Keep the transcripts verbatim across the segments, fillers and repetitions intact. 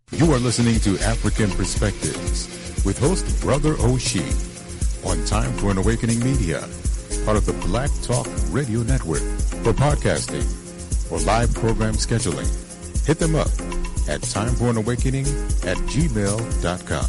You are listening to African Perspectives with host Brother Oshie on Time for an Awakening Media, part of the Black Talk Radio Network. For podcasting or live program scheduling, hit them up at timeforanawakening at gmail dot com.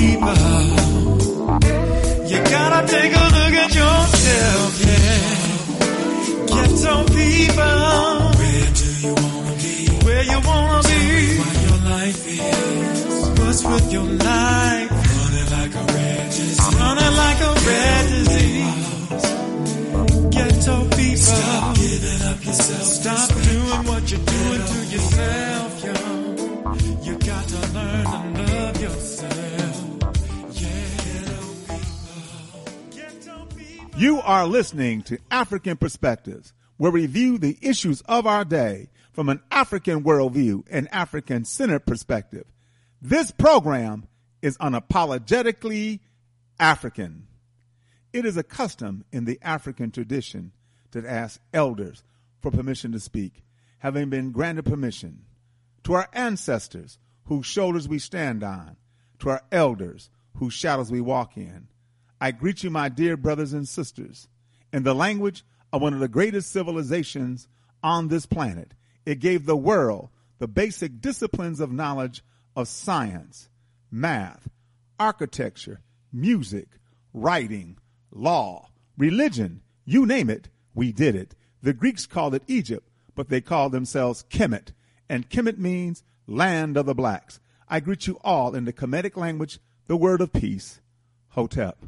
people. You gotta take a look at yourself, yeah. Ghetto people. Where do you wanna be? Where you wanna be? What your life is. What's with your life? Running like a red disease. Running like a red disease. Ghetto people. Stop giving up yourself. Stop doing what you're doing to yourself, yo. You got to learn to love yourself. Yeah. Ghetto people. You are listening to African Perspectives, where we view the issues of our day from an African worldview and African-centered perspective. This program is unapologetically African. It is a custom in the African tradition to ask elders for permission to speak, having been granted permission. To our ancestors, whose shoulders we stand on, to our elders, whose shadows we walk in, I greet you, my dear brothers and sisters, in the language of one of the greatest civilizations on this planet. It gave the world the basic disciplines of knowledge of science, math, architecture, music, writing, law, religion, you name it, we did it. The Greeks called it Egypt, but they called themselves Kemet, and Kemet means land of the blacks. I greet you all in the Kemetic language, the word of peace, Hotep.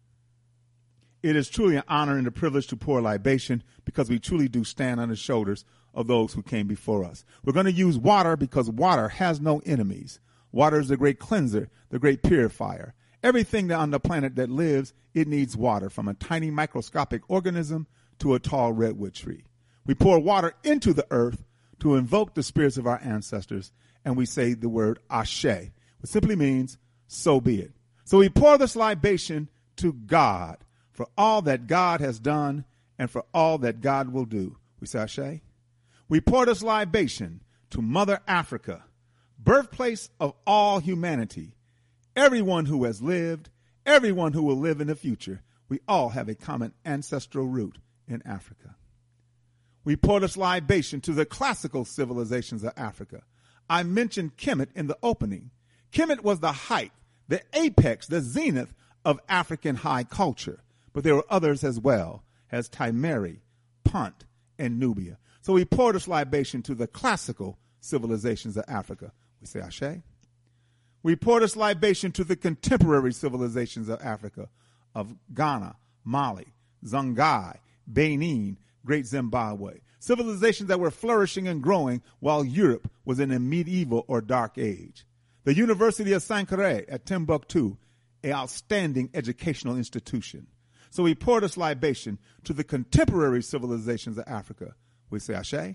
It is truly an honor and a privilege to pour libation because we truly do stand on the shoulders of those who came before us. We're going to use water because water has no enemies. Water is the great cleanser, the great purifier. Everything on the planet that lives, it needs water, from a tiny microscopic organism to a tall redwood tree. We pour water into the earth to invoke the spirits of our ancestors, and we say the word Ashe, which simply means, so be it. So we pour this libation to God for all that God has done and for all that God will do. We say Ashe. We pour this libation to Mother Africa, birthplace of all humanity. Everyone who has lived, everyone who will live in the future, we all have a common ancestral root in Africa. We pour this libation to the classical civilizations of Africa. I mentioned Kemet in the opening. Kemet was the height, the apex, the zenith of African high culture. But there were others as well, as Timeri, Punt, and Nubia. So we pour this libation to the classical civilizations of Africa. We say Ashe. We pour this libation to the contemporary civilizations of Africa, of Ghana, Mali, Songhai, Benin, Great Zimbabwe. Civilizations that were flourishing and growing while Europe was in a medieval or dark age. The University of Sankore at Timbuktu, an outstanding educational institution. So we pour this libation to the contemporary civilizations of Africa. We say Ashe.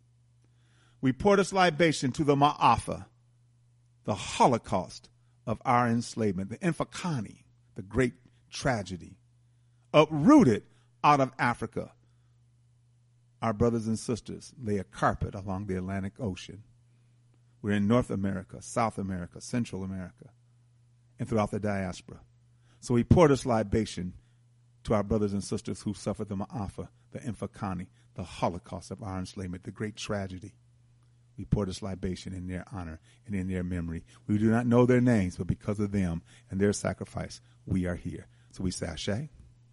We pour this libation to the Ma'afa, the Holocaust of our enslavement, the Infakani, the great tragedy, uprooted out of Africa. Our brothers and sisters lay a carpet along the Atlantic Ocean. We're in North America, South America, Central America, and throughout the diaspora. So we pour this libation to our brothers and sisters who suffered the Ma'afa, the Infakani, the Holocaust of our enslavement, the great tragedy. We pour this libation in their honor and in their memory. We do not know their names, but because of them and their sacrifice, we are here. So we say Ashe.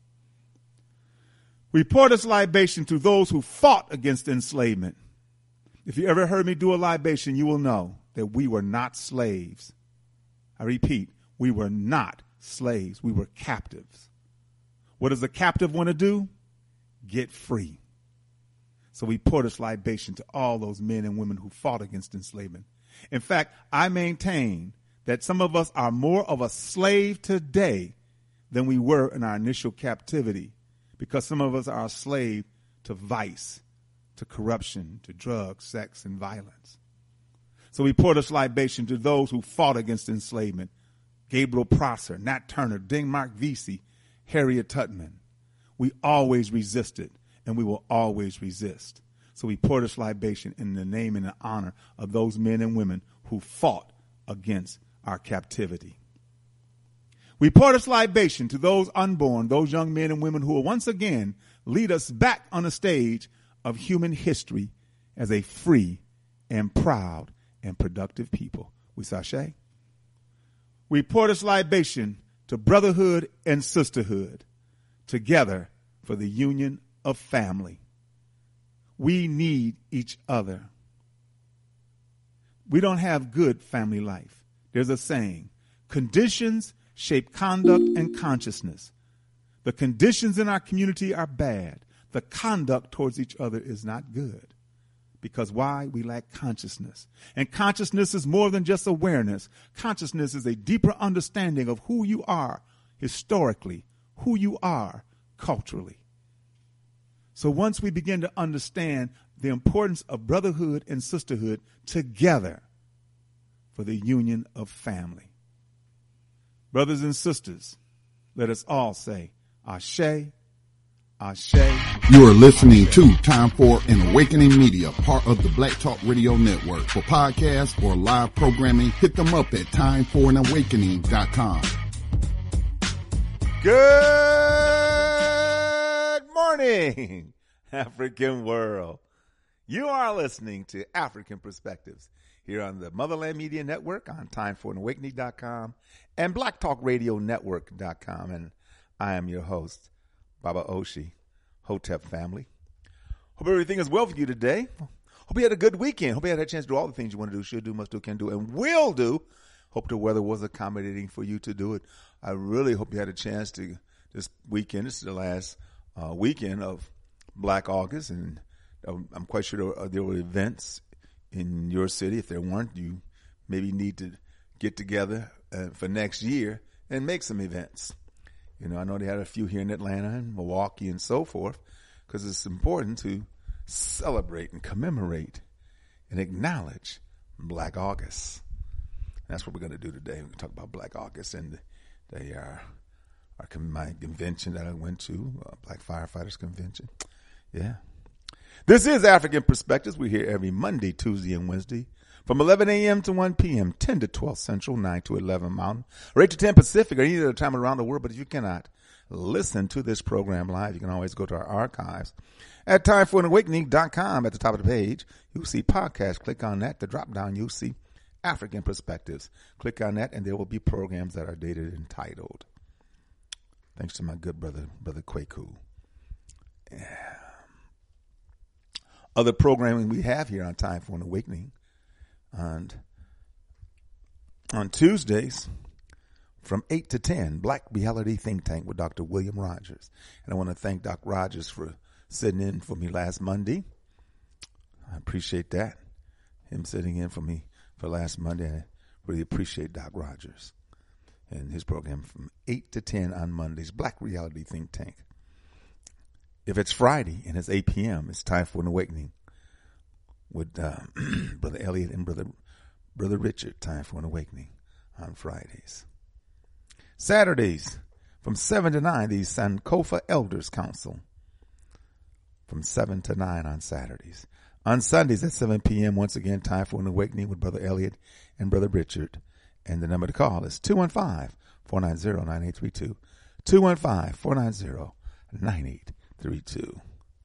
We pour this libation to those who fought against enslavement. If you ever heard me do a libation, you will know that we were not slaves. I repeat, we were not slaves. We were captives. What does a captive want to do? Get free. So we pour this libation to all those men and women who fought against enslavement. In fact, I maintain that some of us are more of a slave today than we were in our initial captivity, because some of us are a slave to vice, to corruption, to drugs, sex, and violence. So we pour this libation to those who fought against enslavement. Gabriel Prosser, Nat Turner, Denmark Vesey, Harriet Tubman. We always resisted, and we will always resist. So we pour this libation in the name and the honor of those men and women who fought against our captivity. We pour this libation to those unborn, those young men and women who will once again lead us back on the stage of human history as a free and proud and productive people. We say Ashe. We pour this libation to brotherhood and sisterhood, together for the union of family. We need each other. We don't have good family life. There's a saying, conditions shape conduct and consciousness. The conditions in our community are bad. The conduct towards each other is not good. Because why? We lack consciousness. And consciousness is more than just awareness. Consciousness is a deeper understanding of who you are historically, who you are culturally. So once we begin to understand the importance of brotherhood and sisterhood together for the union of family. Brothers and sisters, let us all say, Ashe, Ashe. You are listening to Time for an Awakening Media, part of the Black Talk Radio Network. For podcasts or live programming, hit them up at time for an awakening dot com. Good morning, African world. You are listening to African Perspectives here on the Motherland Media Network on time for an awakening dot com and black talk radio network dot com. And I am your host, Baba Oshi, Hotep family. Hope everything is well for you today. Hope you had a good weekend. Hope you had a chance to do all the things you want to do, should do, must do, can do, and will do. Hope the weather was accommodating for you to do it. I really hope you had a chance to this weekend. This is the last uh, weekend of Black August, and uh, I'm quite sure there were, there were events in your city. If there weren't, you maybe need to get together uh, for next year and make some events. You know, I know they had a few here in Atlanta and Milwaukee and so forth, because it's important to celebrate and commemorate and acknowledge Black August. That's what we're going to do today. We're going to talk about Black August and the, uh, our, my convention that I went to, uh, Black Firefighters Convention. Yeah. This is African Perspectives. We're here every Monday, Tuesday, and Wednesday from eleven a.m. to one p.m., ten to twelve Central, nine to eleven Mountain, or eight to ten Pacific, or any other time around the world. But if you cannot listen to this program live, you can always go to our archives at time for an awakening dot com. At the top of the page, you'll see podcast. Click on that. The drop down, you'll see African Perspectives. Click on that, and there will be programs that are dated and titled. Thanks to my good brother, Brother Kwaku. Yeah. Other programming we have here on Time for an Awakening. And on Tuesdays, from eight to ten, Black Reality Think Tank with Doctor William Rogers. And I want to thank Doctor Rogers for sitting in for me last Monday. I appreciate that. Him sitting in for me for last Monday. I really appreciate Doc Rogers and his program from eight to ten on Mondays, Black Reality Think Tank. If it's Friday and it's eight p.m., it's Time for an Awakening with uh, Brother Elliot and Brother Brother Richard. Time for an Awakening on Fridays. Saturdays from seven to nine, the Sankofa Elders Council from seven to nine on Saturdays. On Sundays at seven p.m., once again, Time for an Awakening with Brother Elliot and Brother Richard. And the number to call is two one five, four nine zero, nine eight three two. two one five, four nine zero, nine eight three two.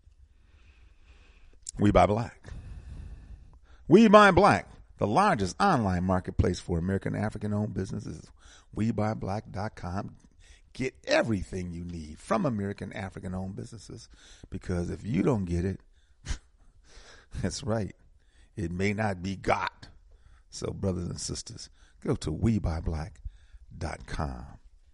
We Buy Black. We Buy Black, the largest online marketplace for American African-owned businesses. we buy black dot com. Get everything you need from American African-owned businesses, because if you don't get it, that's right, it may not be got. So, brothers and sisters, go to we buy black dot com.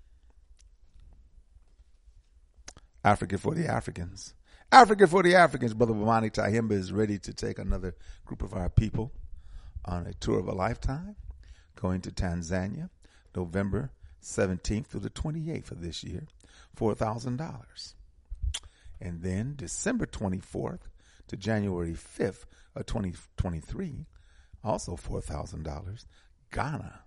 Africa for the Africans. Africa for the Africans. Brother Bamani Tahimba is ready to take another group of our people on a tour of a lifetime, going to Tanzania, November seventeenth through the twenty-eighth of this year, four thousand dollars. And then December twenty-fourth to January fifth of twenty twenty-three, also four thousand dollars, Ghana.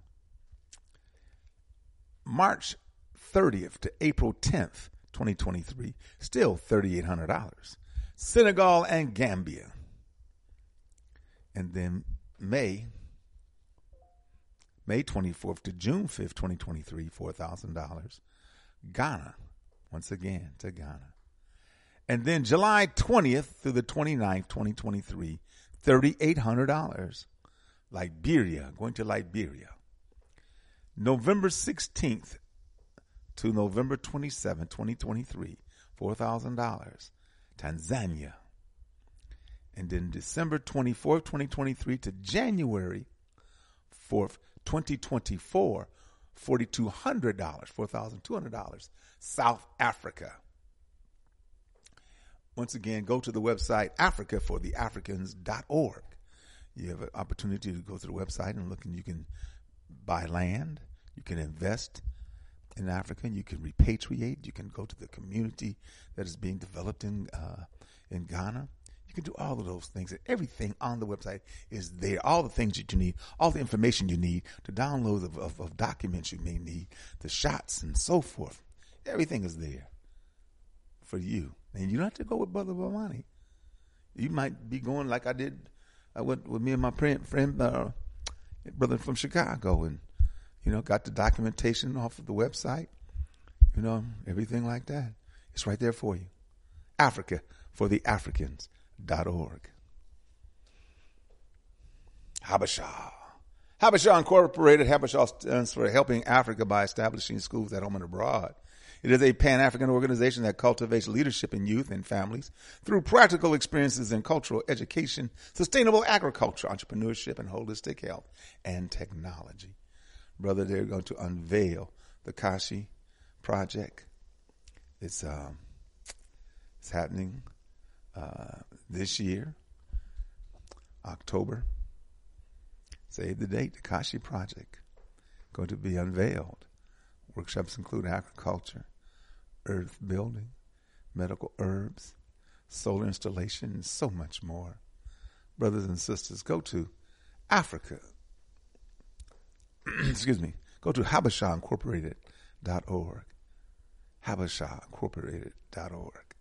March thirtieth to April tenth, twenty twenty-three, still three thousand eight hundred dollars. Senegal and Gambia. And then May, May twenty-fourth to June fifth, twenty twenty-three, four thousand dollars. Ghana, once again, to Ghana. And then July twentieth through the twenty-ninth, twenty twenty-three, three thousand eight hundred dollars. Liberia, going to Liberia. November sixteenth to November twenty-seventh, twenty twenty-three, four thousand dollars, Tanzania. And then December twenty-fourth, twenty twenty-three to January fourth, twenty twenty-four, four thousand two hundred dollars, four thousand two hundred dollars, South Africa. Once again, go to the website africa for the africans dot org. You have an opportunity to go to the website and look, and you can buy land, you can invest in Africa, you can repatriate, you can go to the community that is being developed in uh, in Ghana. You can do all of those things, and everything on the website is there. All the things that you need, all the information you need, the downloads of, of, of documents you may need, the shots and so forth. Everything is there for you. And you don't have to go with Brother Bomani. You might be going like I did. I went with me and my friend, friend uh, brother from Chicago, and, you know, got the documentation off of the website, you know, everything like that. It's right there for you. Africa for the Africans dot org. Habesha. Habesha Incorporated. Habesha stands for Helping Africa by Establishing Schools at Home and Abroad. It is a Pan-African organization that cultivates leadership in youth and families through practical experiences in cultural education, sustainable agriculture, entrepreneurship, and holistic health and technology. Brother, they're going to unveil the Kashi Project. It's um, it's happening uh, this year, October. Save the date, the Kashi Project. Going to be unveiled. Workshops include agriculture, earth building, medical herbs, solar installation, and so much more. Brothers and sisters, go to Africa. Excuse me. Go to Habesha Incorporated dot org. Habesha Incorporated dot org.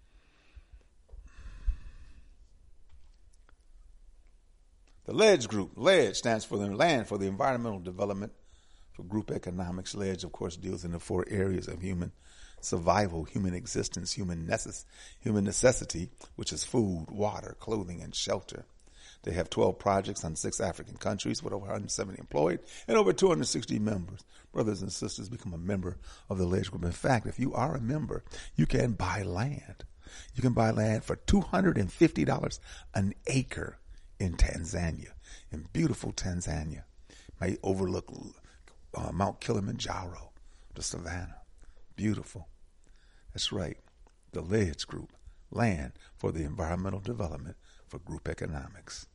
The LEDGE Group. LEDGE stands for the Land for the Environmental Development for Group Economics. LEDGE, of course, deals in the four areas of human survival, human existence, human necess- human necessity, which is food, water, clothing, and shelter. They have twelve projects on six African countries with over one hundred seventy employed and over two hundred sixty members. Brothers and sisters, become a member of the LEDGE Group. In fact, if you are a member, you can buy land. You can buy land for two hundred fifty dollars an acre in Tanzania, in beautiful Tanzania. Might overlook uh, Mount Kilimanjaro, the savannah. Beautiful. That's right. The LEDGE Group. Land for the Environmental Development for Group Economics.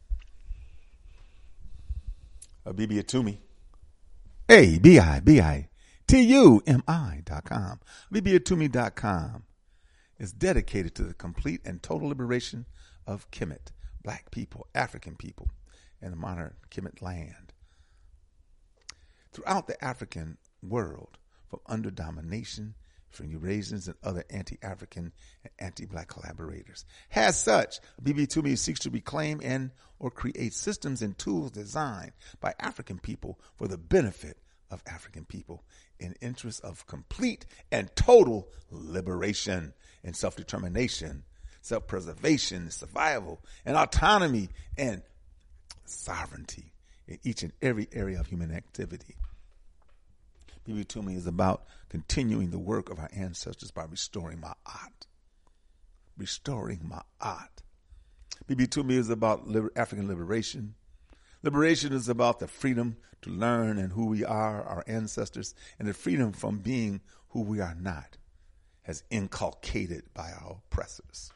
Bibi Atumi. A B I B I T U M I dot com. Bibi Atumi dot com is dedicated to the complete and total liberation of Kemet, black people, African people, and the modern Kemet land. Throughout the African world, from under domination, from Eurasians and other anti-African and anti-black collaborators. As such, Bibi Atumi seeks to reclaim and or create systems and tools designed by African people for the benefit of African people in interest of complete and total liberation and self-determination, self-preservation, survival, and autonomy and sovereignty in each and every area of human activity. Bibi Atumi is about continuing the work of our ancestors by restoring Ma'at. Restoring Ma'at. Bibi Atumi is about liber- African liberation. Liberation is about the freedom to learn and who we are, our ancestors, and the freedom from being who we are not, as inculcated by our oppressors.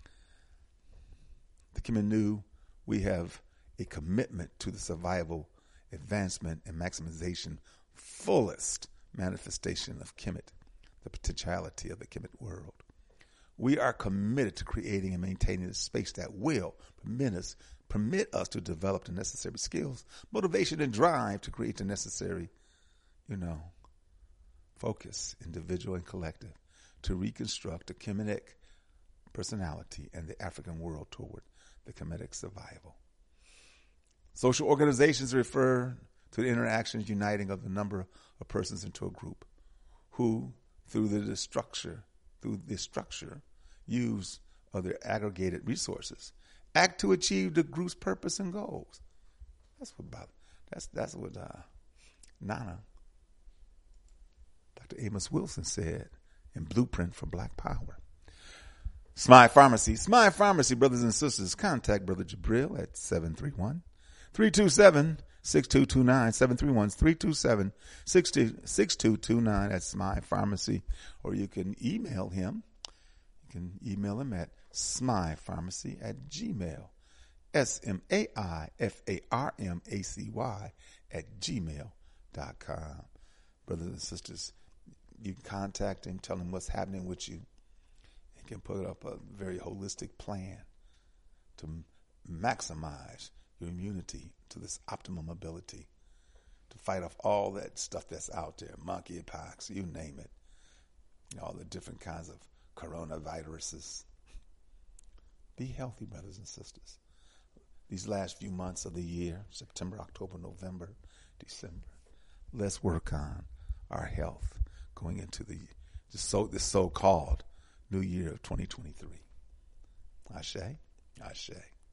The Kimenu, we have a commitment to the survival, advancement, and maximization fullest manifestation of Kemet, the potentiality of the Kemet world. We are committed to creating and maintaining a space that will permit us, permit us to develop the necessary skills, motivation, and drive to create the necessary, you know, focus, individual and collective, to reconstruct the Kemetic personality and the African world toward the Kemetic survival. Social organizations refer to the interactions uniting of the number of persons into a group who, through the structure, through this structure, use of their aggregated resources, act to achieve the group's purpose and goals. That's what about, that's that's what uh, Nana, Doctor Amos Wilson said in Blueprint for Black Power. Smile Pharmacy. Smile Pharmacy, brothers and sisters. Contact Brother Jabril at seven three one, three two seven, six two two nine, seven three one, three two seven, six two two nine at Smile Pharmacy. Or you can email him. You can email him at smilepharmacy at gmail. S M A I F A R M A C Y at gmail dot com. Brothers and sisters, you can contact him, tell him what's happening with you. He can put up a very holistic plan to maximize your immunity to this optimum ability to fight off all that stuff that's out there, monkeypox, you name it, all the different kinds of coronaviruses. Be healthy, brothers and sisters. These last few months of the year, September, October, November, December, let's work on our health going into the this so this so-called new year of twenty twenty-three. Ashe, Ashe.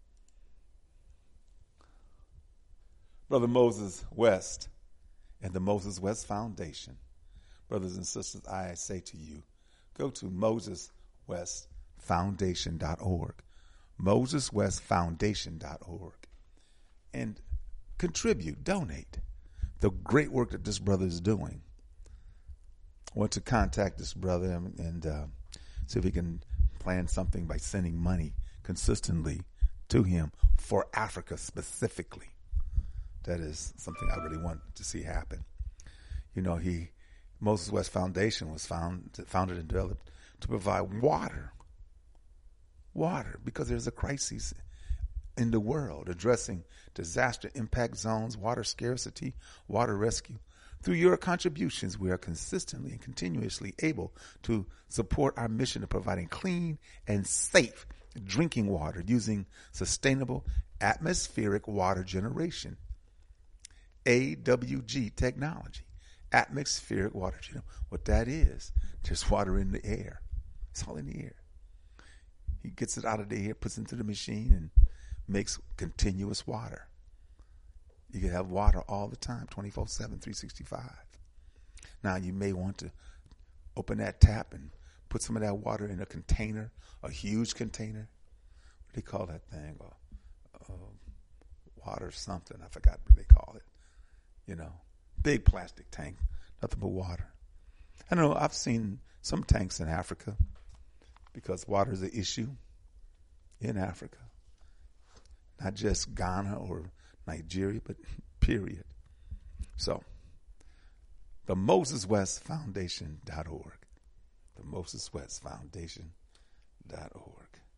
Brother Moses West and the Moses West Foundation. Brothers and sisters, I say to you, go to moses west foundation dot org. moses west foundation dot org and contribute, donate the great work that this brother is doing. I want to contact this brother and, and uh, see if we can plan something by sending money consistently to him for Africa specifically. That is something I really want to see happen. You know, he Moses West Foundation was found, founded and developed to provide water. Water, because there's a crisis in the world addressing disaster impact zones, water scarcity, water rescue. Through your contributions, we are consistently and continuously able to support our mission of providing clean and safe drinking water using sustainable atmospheric water generation, A W G technology. Atmospheric water generation. What that is, there's water in the air. It's all in the air. He gets it out of the air, puts it into the machine, and makes continuous water. You can have water all the time, twenty-four seven, three sixty-five. Now, you may want to open that tap and put some of that water in a container, a huge container. What do they call that thing? Uh, uh, water something. I forgot what they call it. You know, big plastic tank, nothing but water. I don't know. I've seen some tanks in Africa because water is an issue in Africa. Not just Ghana or Nigeria, but period. So, the Moses West Foundation dot org. The Moses West Foundation dot org.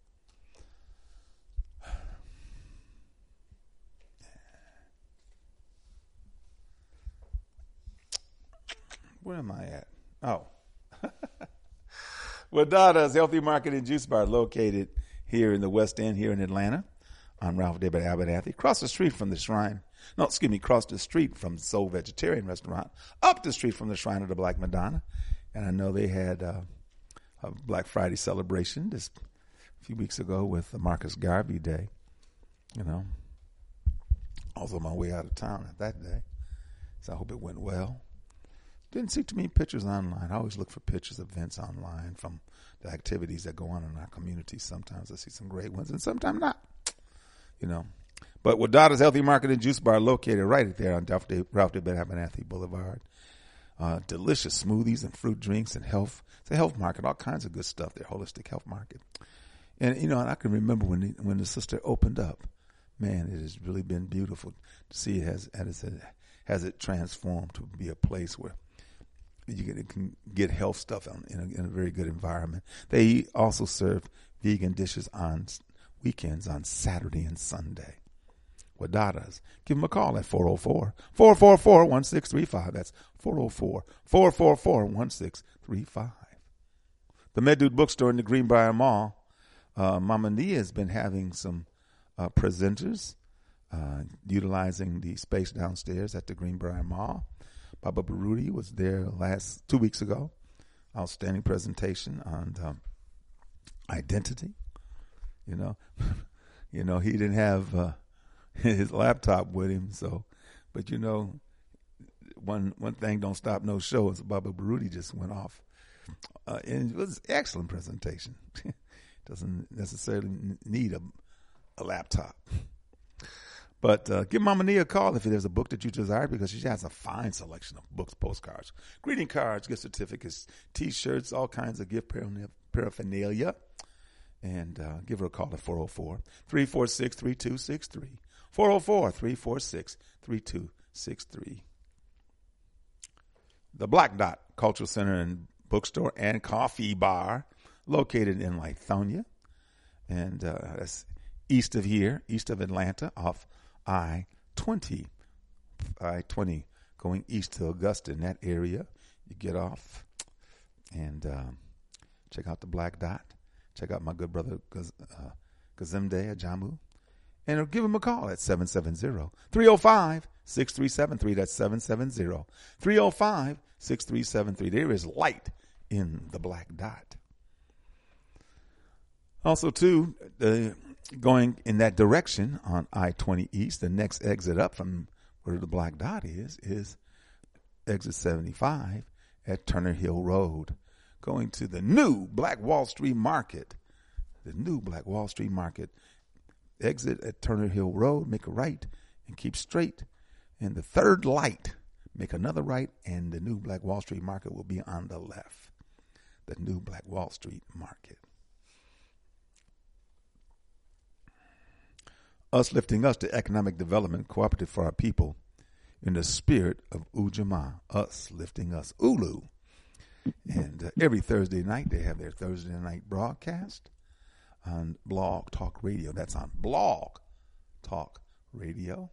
Where am I at? Oh. Wadada's Healthy Market and Juice Bar, located here in the West End, here in Atlanta. I'm Ralph David Abernathy. Across the street from the Shrine. No, excuse me, across the street from Soul Vegetarian Restaurant. Up the street from the Shrine of the Black Madonna. And I know they had uh, a Black Friday celebration this a few weeks ago with the Marcus Garvey Day. You know. Also on my way out of town at that day. So I hope it went well. Didn't see too many pictures online. I always look for pictures of events online from the activities that go on in our community. Sometimes I see some great ones and sometimes not. You know, but Wadada's Healthy Market and Juice Bar, located right there on Ralph David Abernathy Boulevard. Uh, delicious smoothies and fruit drinks and health. It's a health market, all kinds of good stuff there, holistic health market. And, you know, and I can remember when the, when the sister opened up, man, it has really been beautiful to see it has, has, it, has it transformed to be a place where you can, can get health stuff in a, in a very good environment. They also serve vegan dishes on weekends on Saturday and Sunday. Wadada's. Give them a call at four oh four, four four four, one six three five. That's four oh four, four four four, one six three five. The Medude Bookstore in the Greenbrier Mall. Uh, Mama Nia has been having some uh, presenters uh, utilizing the space downstairs at the Greenbrier Mall. Baba Baruti was there last two weeks ago. Outstanding presentation on um, identity. You know, you know, he didn't have uh, his laptop with him. So, but you know, one one thing don't stop no show. As Baba Baruti just went off, uh, and it was an excellent presentation. Doesn't necessarily need a a laptop. But uh, give Mama Nia a call if there's a book that you desire, because she has a fine selection of books, postcards, greeting cards, gift certificates, T-shirts, all kinds of gift paraphernalia. And uh, give her a call at four oh four, three four six, three two six three. four oh four, three four six, three two six three. The Black Dot Cultural Center and Bookstore and Coffee Bar, located in Lithonia. And uh, that's east of here, east of Atlanta, off I twenty, I twenty, going east to Augusta in that area. You get off and um, check out the Black Dot. Check out my good brother Gaz, uh, Gazimde Ajamu, and give him a call at seven seven zero, three oh five, six three seven three. That's seven seven zero, three oh five, six three seven three. There is light in the Black Dot. Also, too, the going in that direction on I twenty East, the next exit up from where the Black Dot is, is exit seventy-five at Turner Hill Road, going to the new Black Wall Street Market. The new Black Wall Street Market. Exit at Turner Hill Road, make a right, and keep straight. And the third light, make another right, and the new Black Wall Street Market will be on the left. The new Black Wall Street Market. Us lifting us to economic development cooperative for our people in the spirit of Ujamaa. Us lifting us. Ulu. And uh, every Thursday night, they have their Thursday night broadcast on Blog Talk Radio. That's on Blog Talk Radio.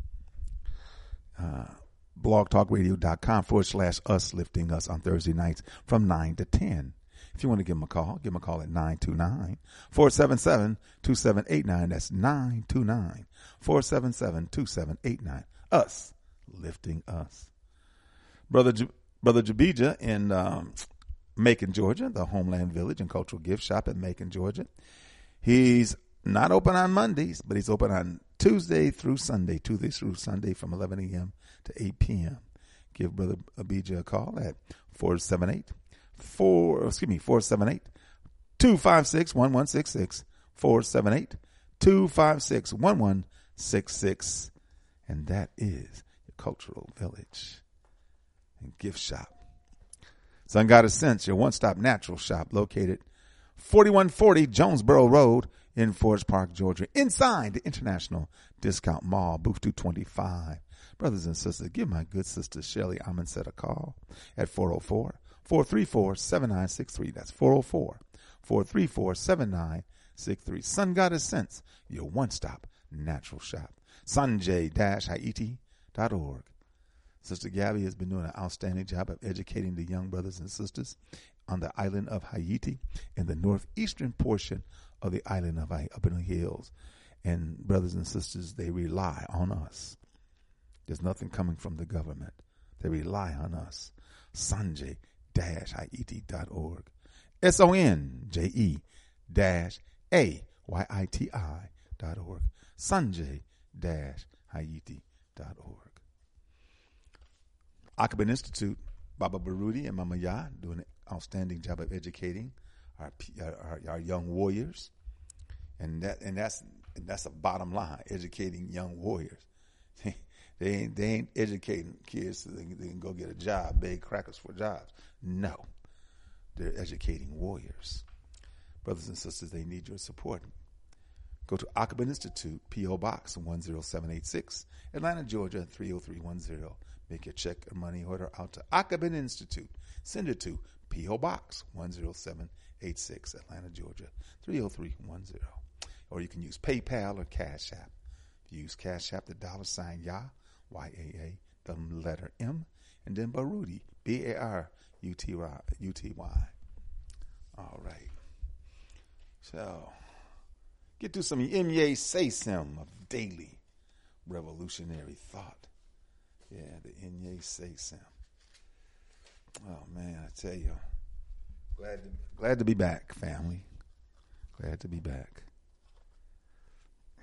Uh, blogtalkradio.com forward slash us lifting us on Thursday nights from nine to ten. If you want to give them a call, give them a call at nine two nine, four seven seven, two seven eight nine. That's nine two nine, four seven seven, two seven eight nine. Us, lifting us. Brother J- Brother Jabija in um, Macon, Georgia, the Homeland Village and Cultural Gift Shop at Macon, Georgia. He's not open on Mondays, but he's open on Tuesday through Sunday, Tuesday through Sunday from eleven a.m. to eight p.m. Give Brother Abijah a call at four seven eight, four, excuse me, four seven eight, two five six, one one six six, four seven eight, two five six, one one six six. And that is your Cultural Village and Gift Shop. Sun Goddess Sense, your one-stop natural shop located forty-one forty Jonesboro Road in Forest Park, Georgia, inside the International Discount Mall, booth two twenty-five. Brothers and sisters, give my good sister Shelly Amonset a call at four oh four, four three four, seven nine six three. That's four oh four, four three four, seven nine six three. Sun Goddess Sense, your one-stop natural shop. Sanjay Haiti dot org. Sister Gabby has been doing an outstanding job of educating the young brothers and sisters on the island of Haiti in the northeastern portion of the island of Haiti, up in the hills. And brothers and sisters, they rely on us. There's nothing coming from the government. They rely on us. Sanjay Haiti dot org. S O N J E dash A Y I T I dot org. Sanjay Haiti dot org. Akaban Institute, Baba Baruti and Mama Ya doing an outstanding job of educating our our, our young warriors, and that and that's and that's a bottom line, educating young warriors. They ain't they ain't educating kids so they can, they can go get a job, bake crackers for jobs. No, they're educating warriors. Brothers and sisters, they need your support. Go to Akaban Institute, P O Box one zero seven eight six, Atlanta, Georgia three oh three one zero. Make your check or money order out to Akaban Institute. Send it to P O Box one zero seven eight six, Atlanta, Georgia three oh three one zero. Or you can use PayPal or Cash App. If you use Cash App, the dollar sign Yah, Y A A, the letter M, and then Baruti, B A R U T Y. All right. So, get to some Imye Seisim of daily revolutionary thought. Yeah, the Imye Seisim. Oh, man, I tell you. Glad to, glad to be back, family. Glad to be back.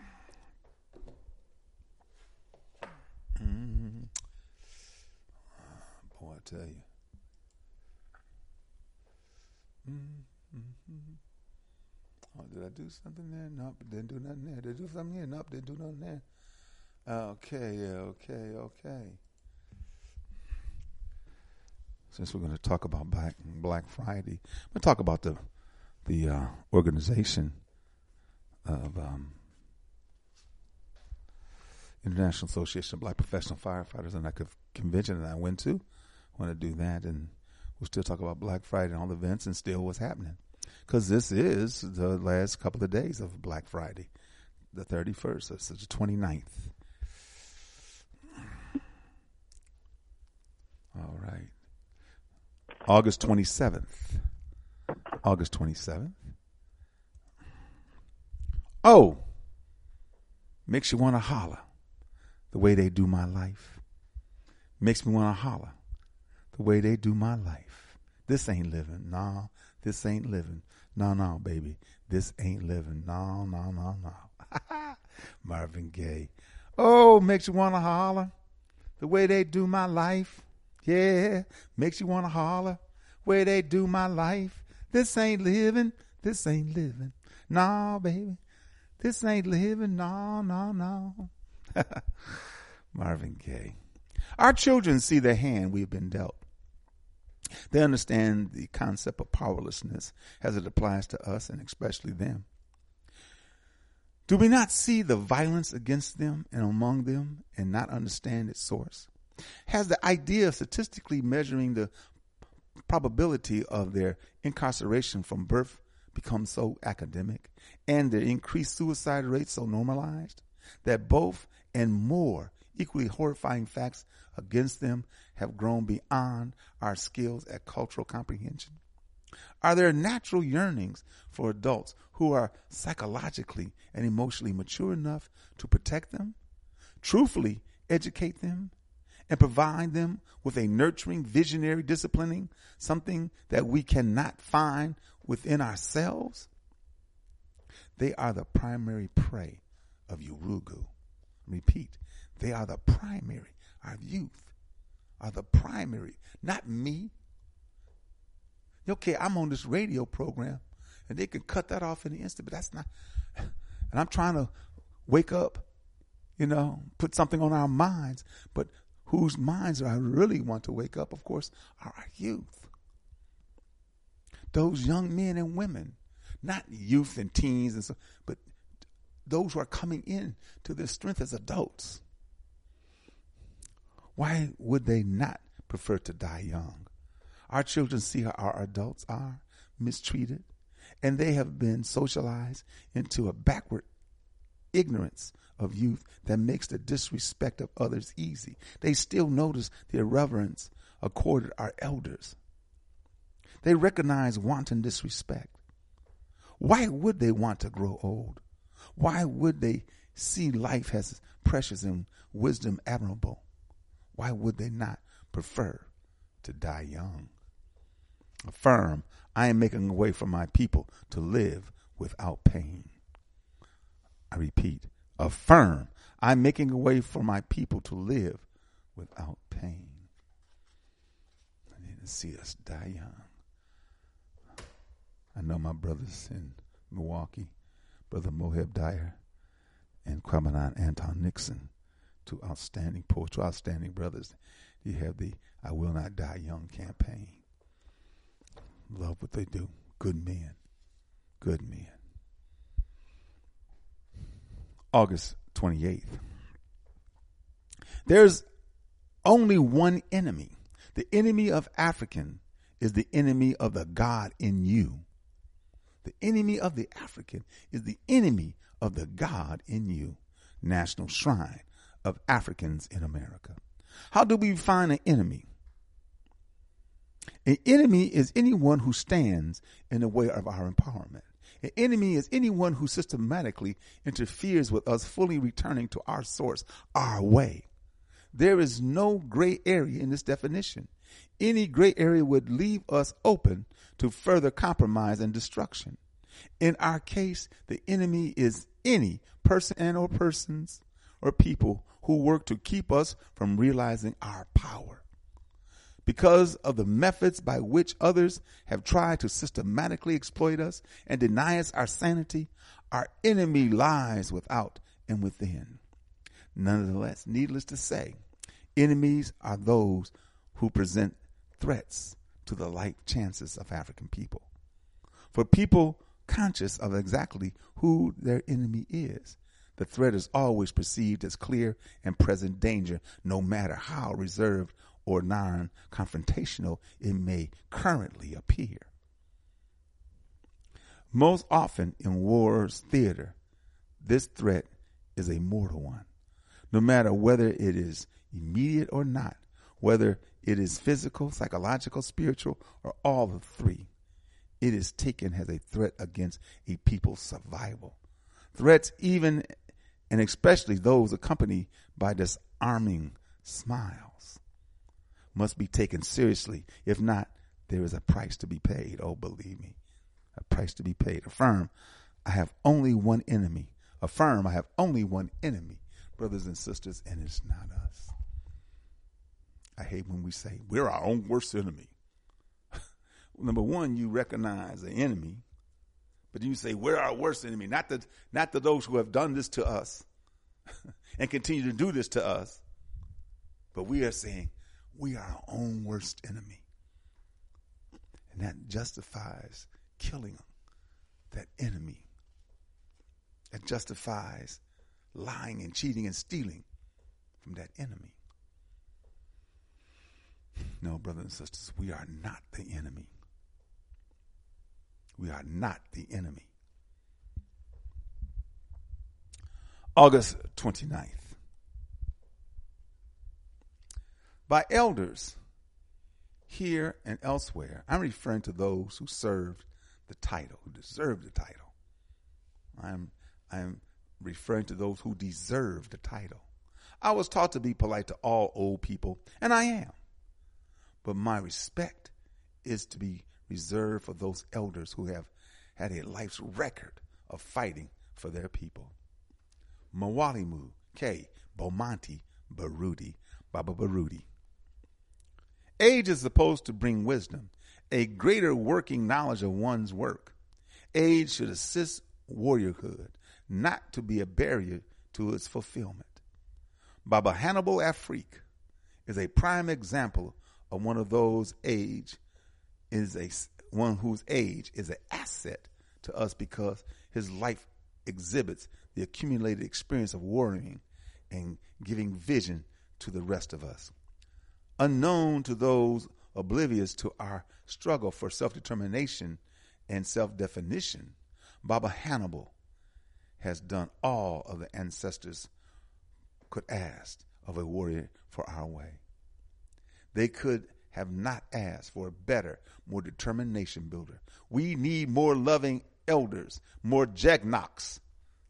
Mm-hmm. tell you. Mm-hmm. Oh, did I do something there? Nope, didn't do nothing there. Did I do something here? Nope, didn't do nothing there. Okay, yeah, okay, okay. Since we're going to talk about Black, Black Friday, we'll talk about the the uh, organization of um, International Association of Black Professional Firefighters and that convention that I went to. I want to do that, and we'll still talk about Black Friday and all the events and still what's happening. Because this is the last couple of days of Black Friday, the thirty-first, so it's the twenty-ninth. All right. August twenty-seventh. August twenty-seventh. Oh, makes you want to holler the way they do my life. Makes me want to holler the way they do my life. This ain't living. Nah, this ain't living. No, no, baby. This ain't living. No, no, no, no. Marvin Gaye. Oh, makes you want to holler the way they do my life. Yeah, makes you want to holler where they do my life. This ain't living. This ain't living. No, baby. This ain't living. No, no, no. Marvin Gaye. Our children see the hand we've been dealt. They understand the concept of powerlessness as it applies to us and especially them. Do we not see the violence against them and among them and not understand its source? Has the idea of statistically measuring the probability of their incarceration from birth become so academic and their increased suicide rates so normalized that both and more equally horrifying facts against them have grown beyond our skills at cultural comprehension? Are there natural yearnings for adults who are psychologically and emotionally mature enough to protect them, truthfully educate them, and provide them with a nurturing, visionary disciplining, something that we cannot find within ourselves? They are the primary prey of Urugu. Repeat, they are the primary, our youth are the primary, not me. Okay, I'm on this radio program, and they can cut that off in the instant, but that's not, and I'm trying to wake up, you know, put something on our minds, but whose minds I really want to wake up, of course, are our youth. Those young men and women, not youth and teens, and so, but those who are coming in to their strength as adults. Why would they not prefer to die young? Our children see how our adults are mistreated, and they have been socialized into a backward ignorance of youth that makes the disrespect of others easy. They still notice the irreverence accorded our elders. They recognize wanton disrespect. Why would they want to grow old? Why would they see life as precious and wisdom admirable? Why would they not prefer to die young? Affirm, I am making a way for my people to live without pain. I repeat, affirm, I'm making a way for my people to live without pain. I need to see us die young. I know my brothers in Milwaukee, Brother Moheb Dyer and Kwamanan Anton Nixon, two outstanding poets, two outstanding brothers. You have the I Will Not Die Young campaign. Love what they do. Good men. Good men. August twenty-eighth. There's only one enemy. The enemy of African is the enemy of the God in you. The enemy of the African is the enemy of the God in you. National Shrine of Africans in America. How do we find an enemy? An enemy is anyone who stands in the way of our empowerment. An enemy is anyone who systematically interferes with us fully returning to our source, our way. There is no gray area in this definition. Any gray area would leave us open to further compromise and destruction. In our case, the enemy is any person and or persons or people who work to keep us from realizing our power. Because of the methods by which others have tried to systematically exploit us and deny us our sanity, our enemy lies without and within. Nonetheless, needless to say, enemies are those who present threats to the life chances of African people. For people conscious of exactly who their enemy is, the threat is always perceived as clear and present danger, no matter how reserved or non-confrontational it may currently appear. Most often in war's theater, this threat is a mortal one. No matter whether it is immediate or not, whether it is physical, psychological, spiritual, or all the three, it is taken as a threat against a people's survival. Threats, even and especially those accompanied by disarming smiles, must be taken seriously. If not, there is a price to be paid. Oh, believe me, a price to be paid. Affirm, I have only one enemy. Affirm, I have only one enemy, brothers and sisters, and it's not us. I hate when we say we're our own worst enemy. Number one, you recognize the enemy, but you say we're our worst enemy, not the not to those who have done this to us and continue to do this to us, but we are saying we are our own worst enemy. And that justifies killing that enemy. That justifies lying and cheating and stealing from that enemy. No, brothers and sisters, we are not the enemy. We are not the enemy. August twenty-ninth. By elders here and elsewhere, I'm referring to those who served the title, who deserved the title. I'm, I'm referring to those who deserve the title. I was taught to be polite to all old people, and I am. But my respect is to be reserved for those elders who have had a life's record of fighting for their people. Mwalimu K. Bomonti Baruti, Baba Baruti. Age is supposed to bring wisdom, a greater working knowledge of one's work. Age should assist warriorhood, not to be a barrier to its fulfillment. Baba Hannibal Afrique is a prime example of one of those age is a one whose age is an asset to us because his life exhibits the accumulated experience of warring and giving vision to the rest of us. Unknown to those oblivious to our struggle for self-determination and self-definition, Baba Hannibal has done all of the ancestors could ask of a warrior for our way. They could have not asked for a better, more determination builder. We need more loving elders, more Jegnoks.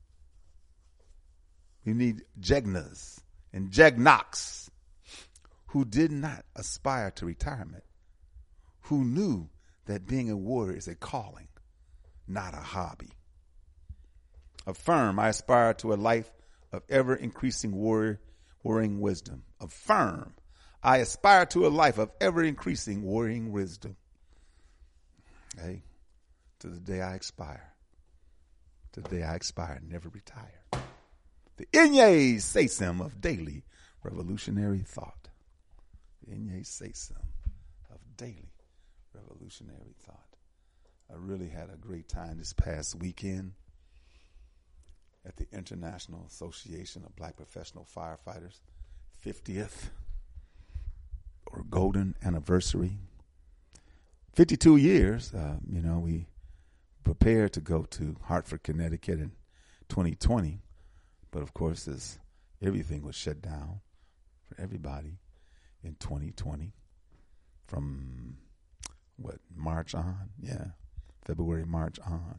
We need Jegnas and Jegnoks who did not aspire to retirement, who knew that being a warrior is a calling, not a hobby. Affirm, I aspire to a life of ever-increasing warrior, warring wisdom. Affirm, I aspire to a life of ever-increasing warring wisdom. Hey, to the day I expire. To the day I expire, never retire. The Inye Sesam of daily revolutionary thought. The Inye Sesam of daily revolutionary thought. I really had a great time this past weekend at the International Association of Black Professional Firefighters fiftieth or golden anniversary. fifty-two years, uh, you know, we prepared to go to Hartford, Connecticut in twenty twenty. But of course, this, everything was shut down for everybody in twenty twenty from, what, March on? Yeah, February, March on.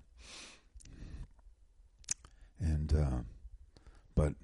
And, uh, but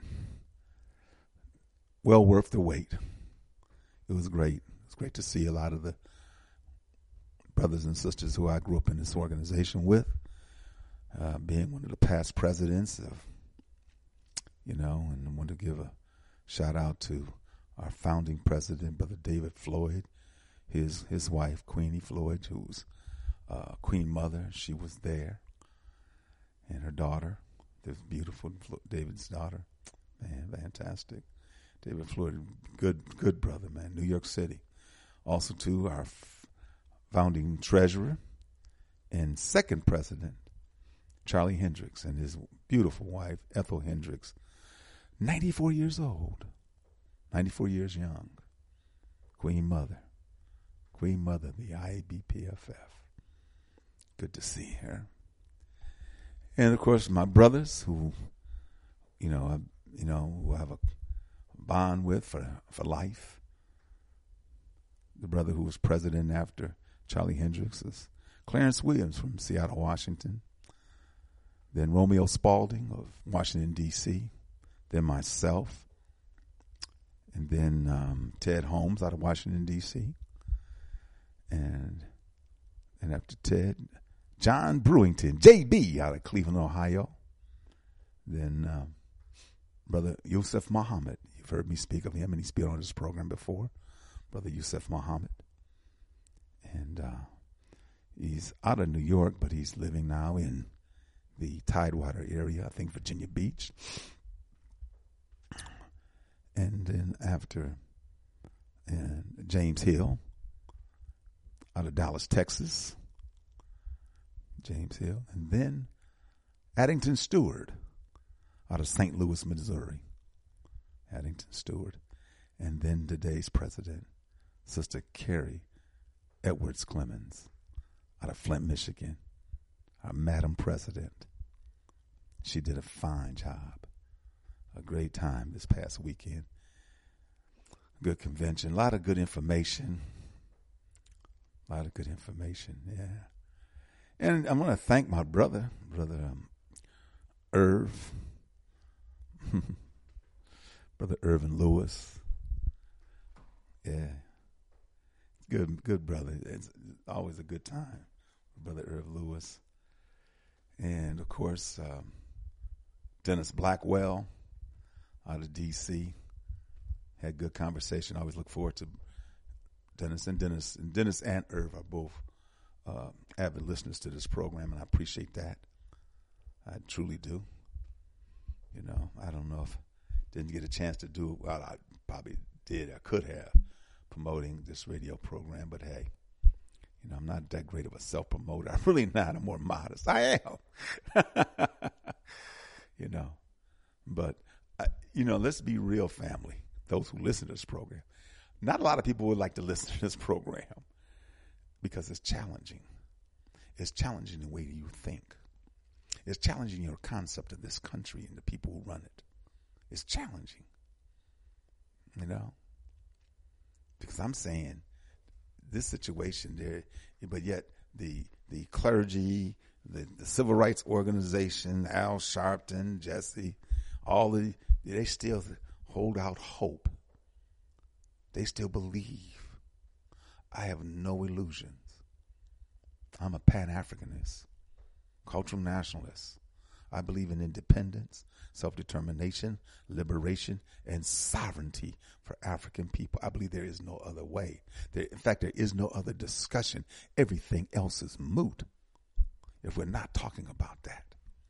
well worth the wait. It was great. It was great to see a lot of the brothers and sisters who I grew up in this organization with, uh, being one of the past presidents of, you know, and I want to give a shout out to our founding president, Brother David Floyd. his his wife, Queenie Floyd, who's uh, Queen Mother. She was there. And her daughter, this beautiful David's daughter. Man, fantastic. David Floyd, good good brother, man, New York City. Also, too, our f- founding treasurer and second president, Charlie Hendricks, and his beautiful wife, Ethel Hendricks, ninety-four years old, ninety-four years young. Queen Mother, Queen Mother, the I A B P F F. Good to see her. And, of course, my brothers who, you know, I, you know, who I have a bond with for, for life. The brother who was president after Charlie Hendricks is Clarence Williams from Seattle, Washington. Then Romeo Spaulding of Washington, D C Then myself. And then um, Ted Holmes out of Washington, D C And, and after Ted, John Brewington, J B, out of Cleveland, Ohio. Then um, Brother Yusuf Muhammad. You've heard me speak of him, and he's been on this program before. Brother Yusuf Muhammad. And uh, he's out of New York, but he's living now in the Tidewater area, I think Virginia Beach. And then after and James Hill out of Dallas, Texas. James Hill. And then Addington Stewart out of Saint Louis, Missouri. Addington Stewart. And then today's president, Sister Carrie Edwards Clemens out of Flint, Michigan. Our Madam President. She did a fine job. A great time this past weekend. Good convention. A lot of good information. A lot of good information, yeah. And I want to thank my brother, Brother um, Irv. Brother Irvin Lewis. Yeah. Good, good brother. It's always a good time. Brother Irv Lewis. And, of course, um, Dennis Blackwell out of D C Had good conversation. I always look forward to Dennis and Dennis. And Dennis and Irv are both uh, avid listeners to this program, and I appreciate that. I truly do. You know, I don't know if didn't get a chance to do it. Well, I probably did. I could have promoting this radio program, but hey, you know, I'm not that great of a self-promoter. I'm really not. I'm more modest. I am. You know, but, I, you know, let's be real, family. Those who listen to this program. Not a lot of people would like to listen to this program because it's challenging. It's challenging the way you think. It's challenging your concept of this country and the people who run it. It's challenging, you know, because I'm saying this situation there, but yet the the clergy, the, the civil rights organization, Al Sharpton, Jesse, all the they still hold out hope. They still believe. I have no illusions. I'm a Pan-Africanist, cultural nationalist. I believe in independence, self-determination, liberation, and sovereignty for African people. I believe there is no other way. There, in fact, there is no other discussion. Everything else is moot if we're not talking about that.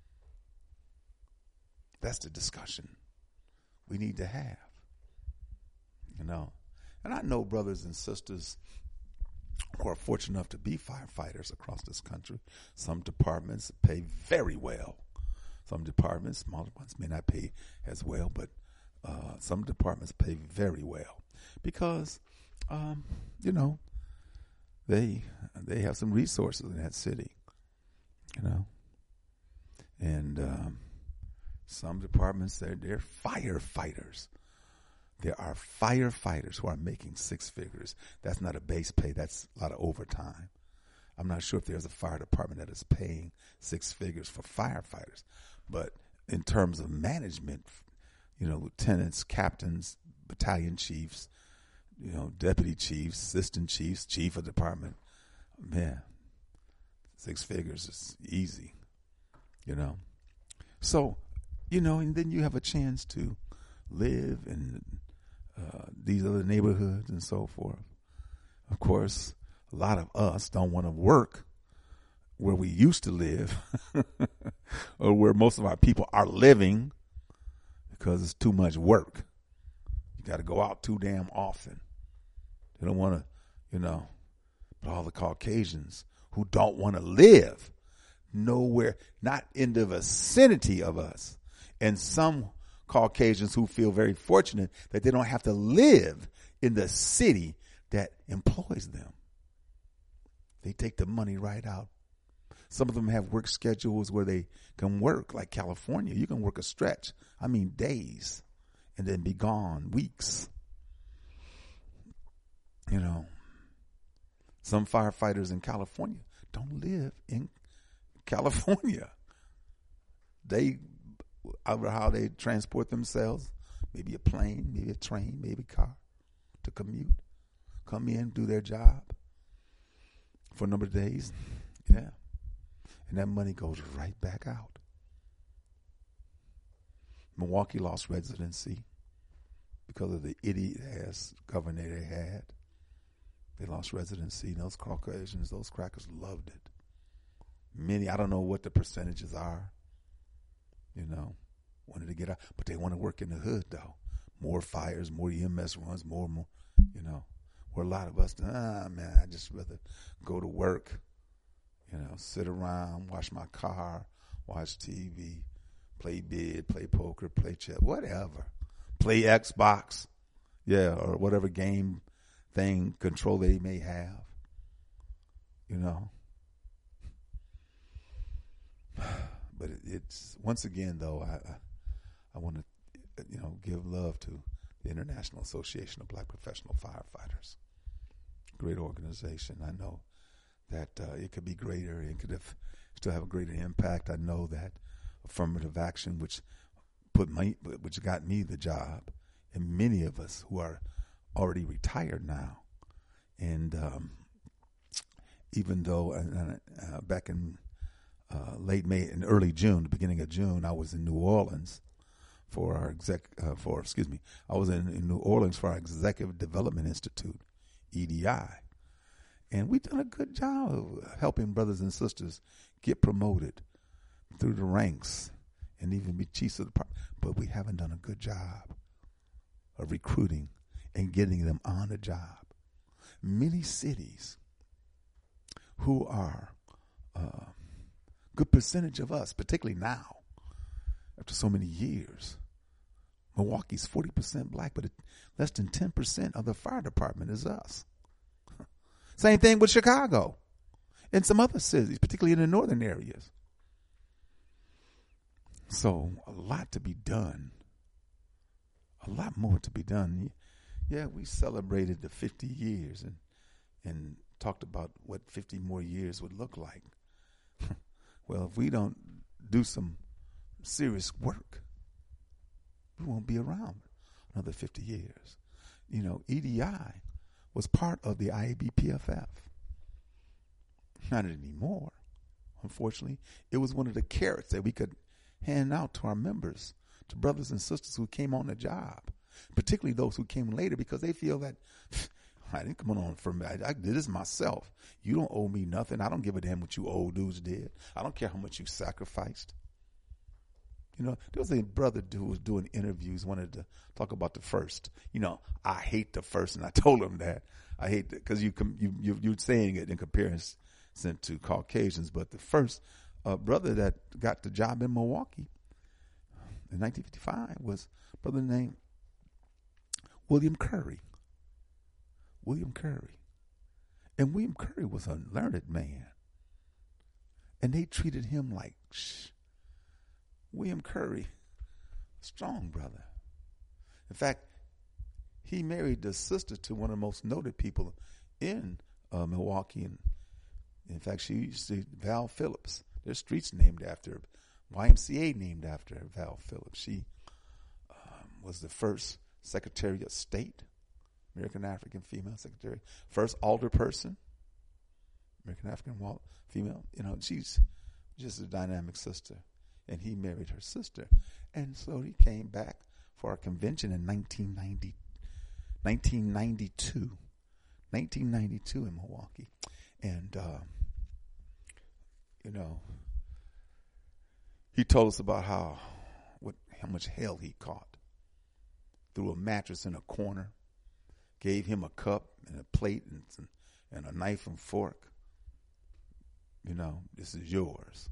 That's the discussion we need to have. You know, and I know brothers and sisters who are fortunate enough to be firefighters across this country. Some departments pay very well. Some departments, smaller ones, may not pay as well, but uh, some departments pay very well because, um, you know, they they have some resources in that city, you know. And um, some departments, they're, they're firefighters. There are firefighters who are making six figures. That's not a base pay. That's a lot of overtime. I'm not sure if there's a fire department that is paying six figures for firefighters. But in terms of management, you know, lieutenants, captains, battalion chiefs, you know, deputy chiefs, assistant chiefs, chief of department, man, six figures is easy, you know. So, you know, and then you have a chance to live in uh, these other neighborhoods and so forth. Of course, a lot of us don't want to work where we used to live or where most of our people are living because it's too much work. You got to go out too damn often. They don't want to, you know, but all the Caucasians who don't want to live nowhere, not in the vicinity of us, and some Caucasians who feel very fortunate that they don't have to live in the city that employs them. They take the money right out. Some of them have work schedules where they can work, like California. You can work a stretch, I mean days, and then be gone weeks. You know, some firefighters in California don't live in California. They, how they transport themselves, maybe a plane, maybe a train, maybe a car, to commute, come in, do their job for a number of days. Yeah. And that money goes right back out. Milwaukee lost residency because of the idiot-ass governor they had. They lost residency. Those Caucasians, those crackers loved it. Many, I don't know what the percentages are, you know, wanted to get out. But they want to work in the hood, though. More fires, more E M S runs, more and more, you know. Where a lot of us, ah, man, I just rather go to work. You know, sit around, wash my car, watch T V, play bid, play poker, play chess, whatever. Play Xbox, yeah, or whatever game thing, control they may have, you know. But it, it's, once again, though, I I, I want to, you know, give love to the International Association of Black Professional Firefighters. Great organization. I know that uh, it could be greater. It could have, still have a greater impact. I know that affirmative action, which put my, which got me the job, and many of us who are already retired now, and um, even though uh, uh, back in uh, late May and early June, the beginning of June, I was in New Orleans for our exec, uh, for excuse me, I was in, in New Orleans for our Executive Development Institute, E D I. And we've done a good job of helping brothers and sisters get promoted through the ranks and even be chiefs of the department. But we haven't done a good job of recruiting and getting them on the job. Many cities who are a uh, good percentage of us, particularly now, after so many years. Milwaukee's forty percent black, but it, less than ten percent of the fire department is us. Same thing with Chicago and some other cities, particularly in the northern areas. So a lot to be done. A lot more to be done. Yeah, we celebrated the fifty years and and talked about what fifty more years would look like. Well, if we don't do some serious work, we won't be around another fifty years. You know, E D I was part of the I A B P F F. Not anymore, unfortunately. It was one of the carrots that we could hand out to our members, to brothers and sisters who came on the job, particularly those who came later, because they feel that, I didn't come on for me. I, I did this myself. You don't owe me nothing. I don't give a damn what you old dudes did. I don't care how much you sacrificed. You know, there was a brother who was doing interviews, wanted to talk about the first. You know, I hate the first, and I told him that. I hate that because you, you, you, you're saying it in comparison to Caucasians. But the first uh, brother that got the job in Milwaukee in nineteen fifty-five was a brother named William Curry. William Curry. And William Curry was a learned man. And they treated him like, shh. William Curry, strong brother. In fact, he married the sister to one of the most noted people in uh, Milwaukee. And in fact, she used to, Val Phillips. There's streets named after her. Y M C A named after her, Val Phillips. She um, was the first Secretary of State, American African female secretary, first alderperson, American African female. You know, she's just a dynamic sister. And he married her sister. And so he came back for our convention in nineteen ninety, nineteen ninety-two nineteen ninety-two in Milwaukee. And, uh, you know, he told us about how what how much hell he caught. Threw a mattress in a corner, gave him a cup and a plate and, some, and a knife and fork. You know, this is yours.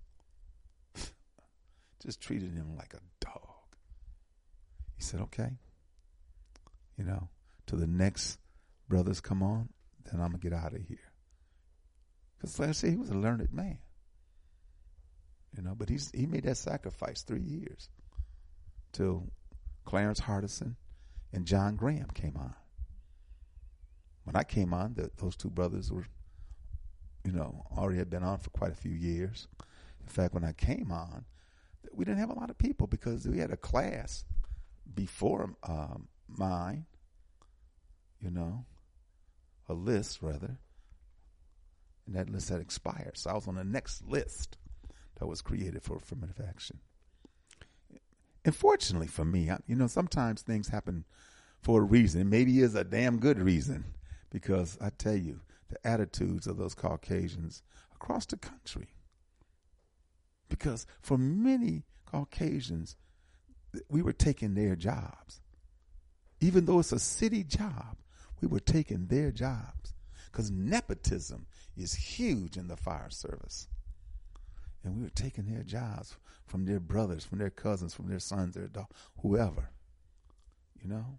Just treated him like a dog. He said, okay, you know, till the next brothers come on, then I'm going to get out of here. Because like I said, he was a learned man. You know, but he's he made that sacrifice three years till Clarence Hardison and John Graham came on. When I came on, the, those two brothers were, you know, already had been on for quite a few years. In fact, when I came on, we didn't have a lot of people because we had a class before um, mine, you know, a list rather, and that list had expired. So I was on the next list that was created for affirmative action. And fortunately for me, I, you know, sometimes things happen for a reason. Maybe it's a damn good reason, because I tell you, the attitudes of those Caucasians across the country. Because for many Caucasians, we were taking their jobs. Even though it's a city job, we were taking their jobs. Because nepotism is huge in the fire service. And we were taking their jobs from their brothers, from their cousins, from their sons, their daughters, whoever. You know?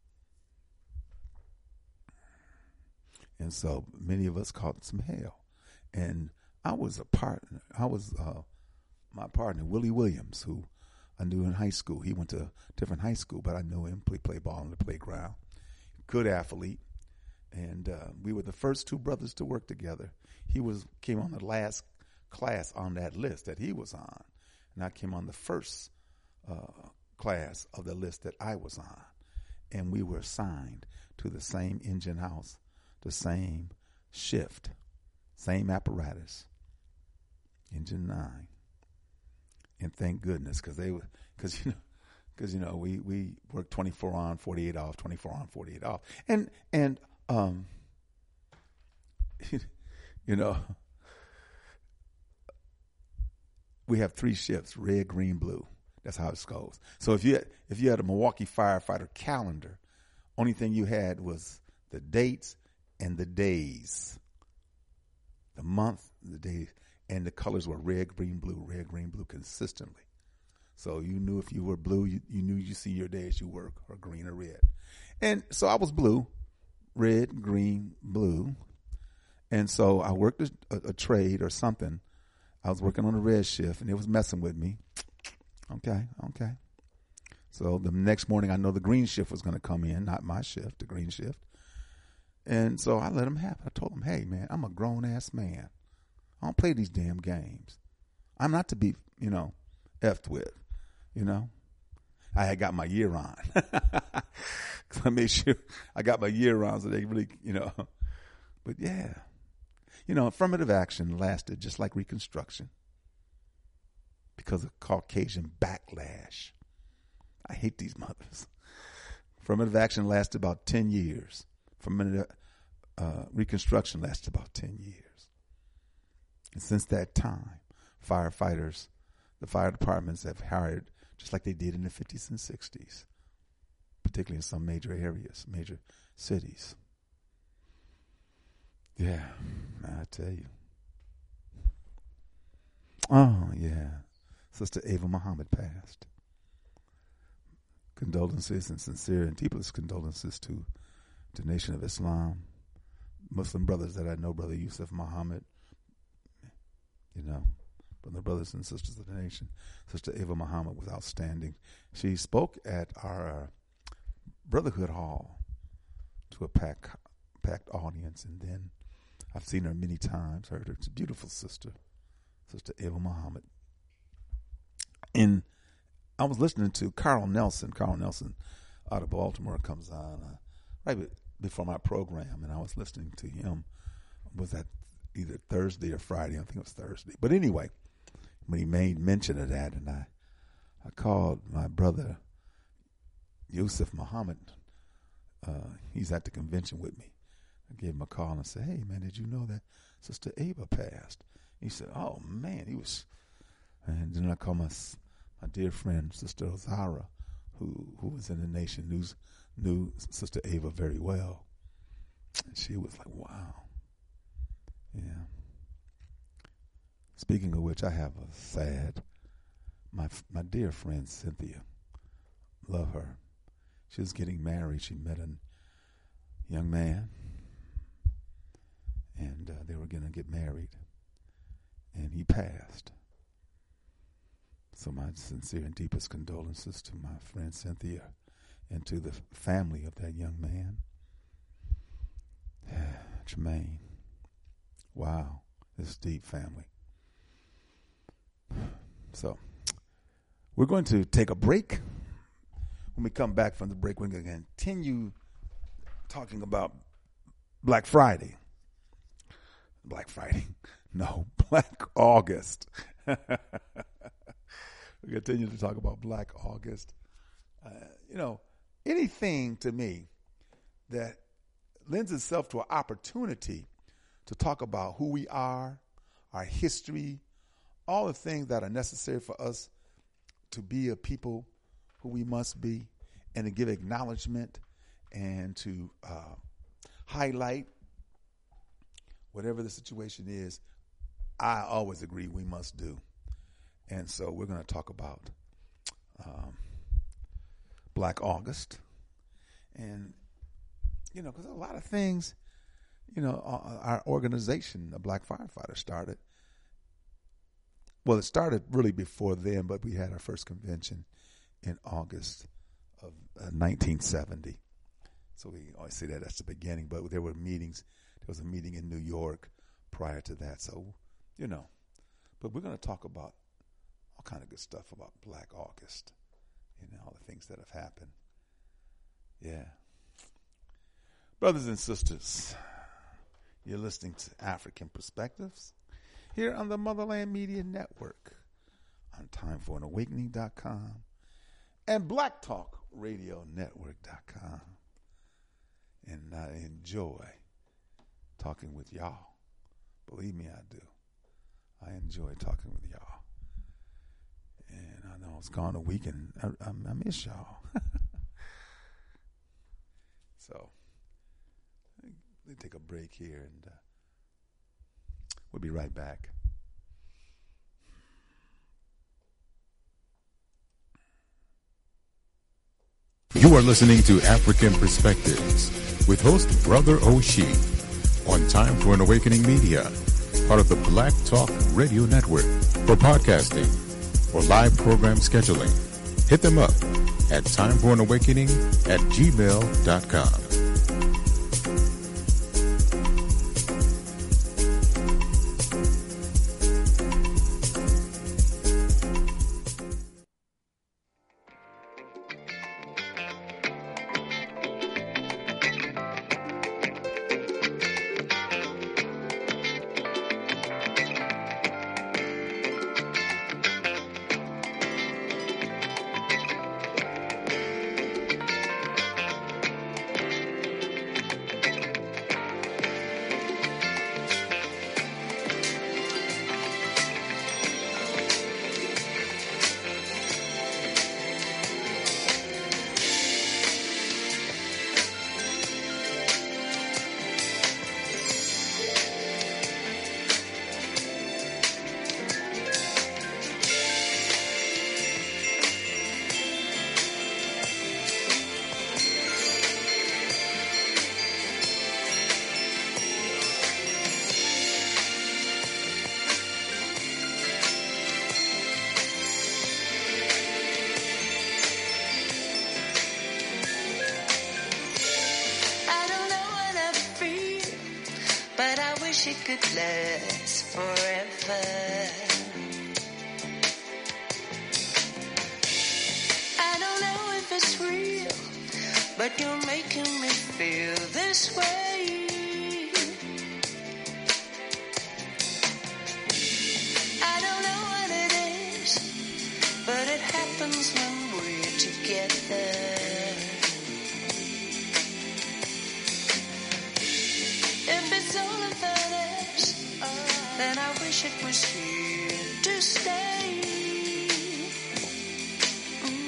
And so many of us caught some hell. And I was a partner. I was uh, my partner, Willie Williams, who I knew in high school. He went to a different high school, but I knew him, play, play ball on the playground. Good athlete. And uh, we were the first two brothers to work together. He was came on the last class on that list that he was on. And I came on the first uh, class of the list that I was on. And we were assigned to the same engine house, the same shift, same apparatus, engine nine. And thank goodness, because they were, because you know, because you know, we we worked twenty-four on, forty-eight off, twenty-four on, forty-eight off, and and um, you know, we have three shifts: red, green, blue. That's how it goes. So if you had, if you had a Milwaukee firefighter calendar, only thing you had was the dates and the days, the month, the days. And the colors were red, green, blue, red, green, blue consistently. So you knew if you were blue, you, you knew you see your days you work, or green or red. And so I was blue, red, green, blue. And so I worked a, a, a trade or something. I was working on a red shift, and it was messing with me. Okay, okay. So the next morning, I know the green shift was going to come in, not my shift, the green shift. And so I let him have it. I told him, hey, man, I'm a grown-ass man. I don't play these damn games. I'm not to be, you know, effed with, you know. I had got my year on. I made sure I got my year on so they really, you know. But, yeah. You know, affirmative action lasted just like Reconstruction because of Caucasian backlash. I hate these mothers. Affirmative action lasted about ten years. Affirmative uh, Reconstruction lasted about ten years. And since that time, firefighters, the fire departments have hired just like they did in the fifties and sixties, particularly in some major areas, major cities. Yeah, I tell you. Oh, yeah. Sister Ava Muhammad passed. Condolences and sincere and deepest condolences to the Nation of Islam, Muslim brothers that I know, Brother Yusuf Muhammad, you know, brother, brothers and sisters of the nation. Sister Ava Muhammad was outstanding. She spoke at our uh, Brotherhood Hall to a packed, packed audience, and then I've seen her many times, heard her. It's a beautiful sister, Sister Ava Muhammad. And I was listening to Carl Nelson. Carl Nelson out of Baltimore comes on uh, right before my program, and I was listening to him. Was that either Thursday or Friday? I think it was Thursday. But anyway, when he made mention of that, and I, I called my brother Yusuf Muhammad. Uh, he's at the convention with me. I gave him a call and I said, hey, man, did you know that Sister Ava passed? He said, oh, man, he was. And then I called my my dear friend, Sister Ozara, who who was in the nation, knew, knew Sister Ava very well. And she was like, wow. Yeah. Speaking of which, I have a sad, my my dear friend Cynthia, love her. She was getting married. She met a young man, and uh, they were going to get married, and he passed. So my sincere and deepest condolences to my friend Cynthia and to the family of that young man. Jermaine. Wow, this deep family. So we're going to take a break. When we come back from the break, we're going to continue talking about Black Friday. Black Friday. No, Black August. We continue to talk about Black August. Uh, you know, anything to me that lends itself to an opportunity to talk about who we are, our history, all the things that are necessary for us to be a people who we must be, and to give acknowledgement and to uh, highlight whatever the situation is, I always agree we must do. And so we're going to talk about um, Black August. And, you know, because a lot of things, you know, our organization, the Black Firefighters, started. Well, it started really before then, but we had our first convention in August of uh, nineteen seventy. So we always say that that's the beginning, but there were meetings. There was a meeting in New York prior to that. So, you know, but we're going to talk about all kind of good stuff about Black August, you know, all the things that have happened. Yeah. Brothers and sisters, you're listening to African Perspectives here on the Motherland Media Network on time for an awakening dot com and black talk radio network dot com. And I enjoy talking with y'all. Believe me, I do. I enjoy talking with y'all. And I know it's gone a week, and I, I, I miss y'all. So, let me take a break here, and uh, we'll be right back. You are listening to African Perspectives with host Brother Oshie on Time for an Awakening Media, part of the Black Talk Radio Network. For podcasting or live program scheduling, hit them up at time for an awakening at gmail dot com. It could last forever. I don't know if it's real, but you're making me feel this way. I don't know what it is, but it happens when we're together. was here to stay. Mm.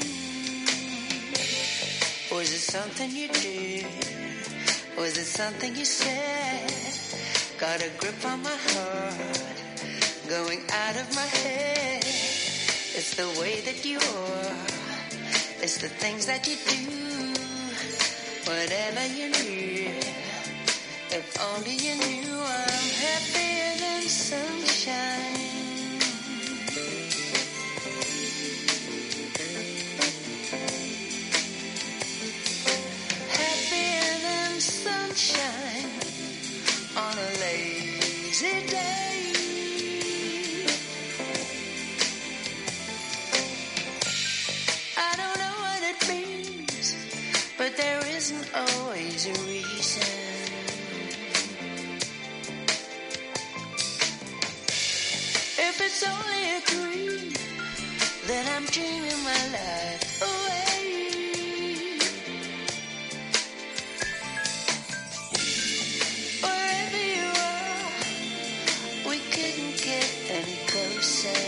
Was it something you did? Was it something you said? Got a grip on my heart, going out of my head. It's the way that you are, it's the things that you do. Whatever you need, if only you knew I'm happier than sunshine. Happier than sunshine on a lazy day. I don't know what it means, but there isn't always a reason. If it's only a dream, then I'm dreaming my life away. Wherever you are, we couldn't get any closer.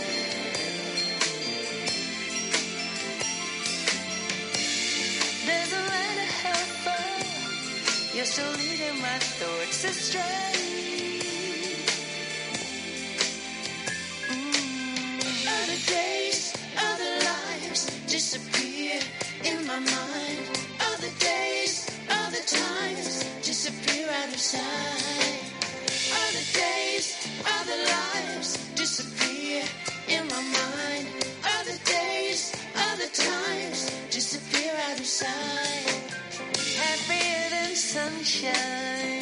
There's a light ahead, but you're still leading my thoughts astray. Other days, other lives disappear in my mind. Other days, other times disappear out of sight. Other days, other lives disappear in my mind. Other days, other times disappear out of sight. Happier than sunshine.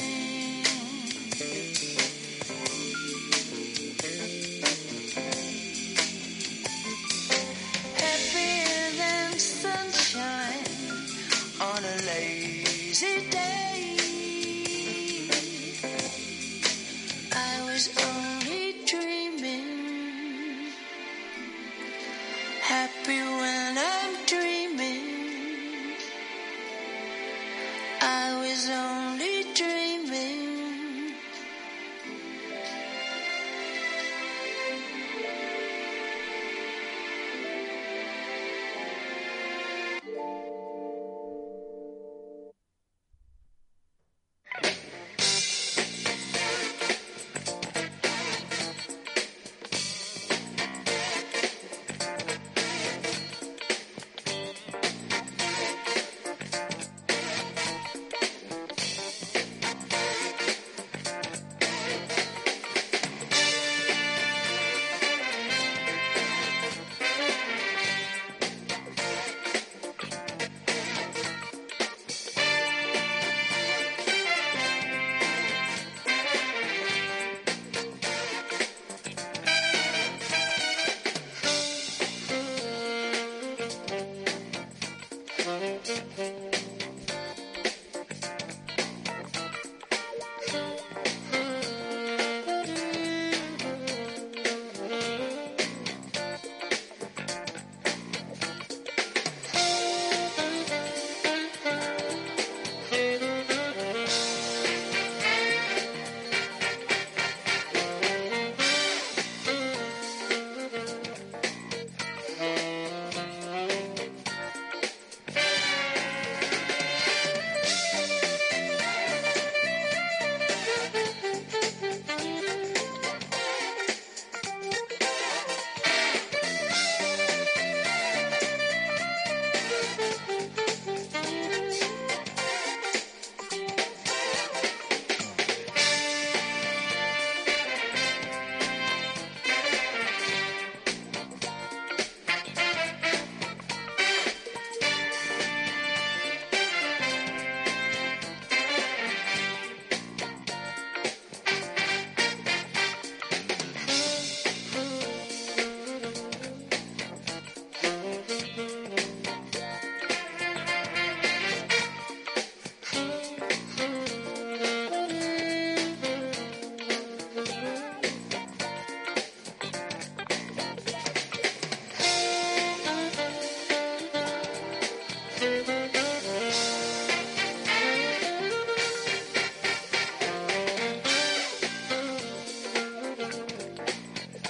On a lazy day, I was only dreaming, happy when I'm dreaming. I was only dreaming.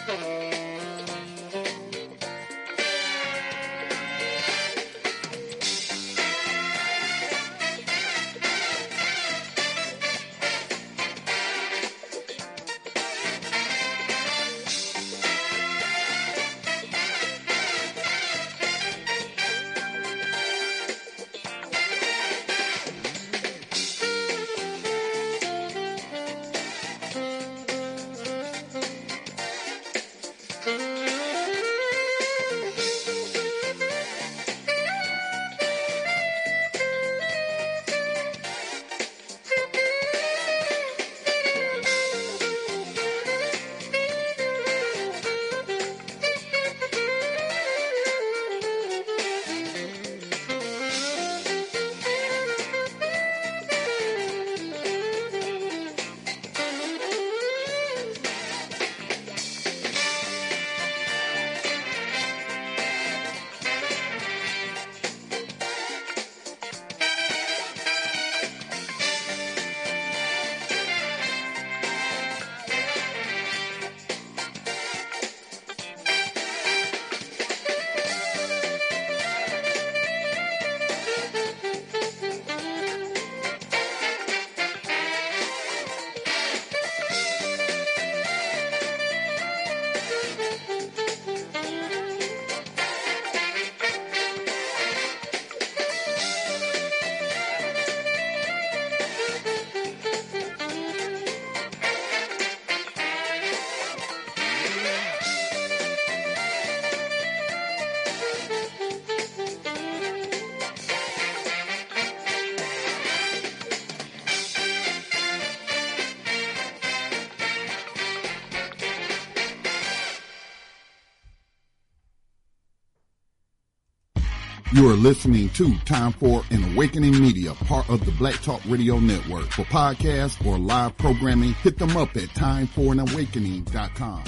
You are listening to Time for an Awakening Media, part of the Black Talk Radio Network. For podcasts or live programming, hit them up at time for an awakening dot com.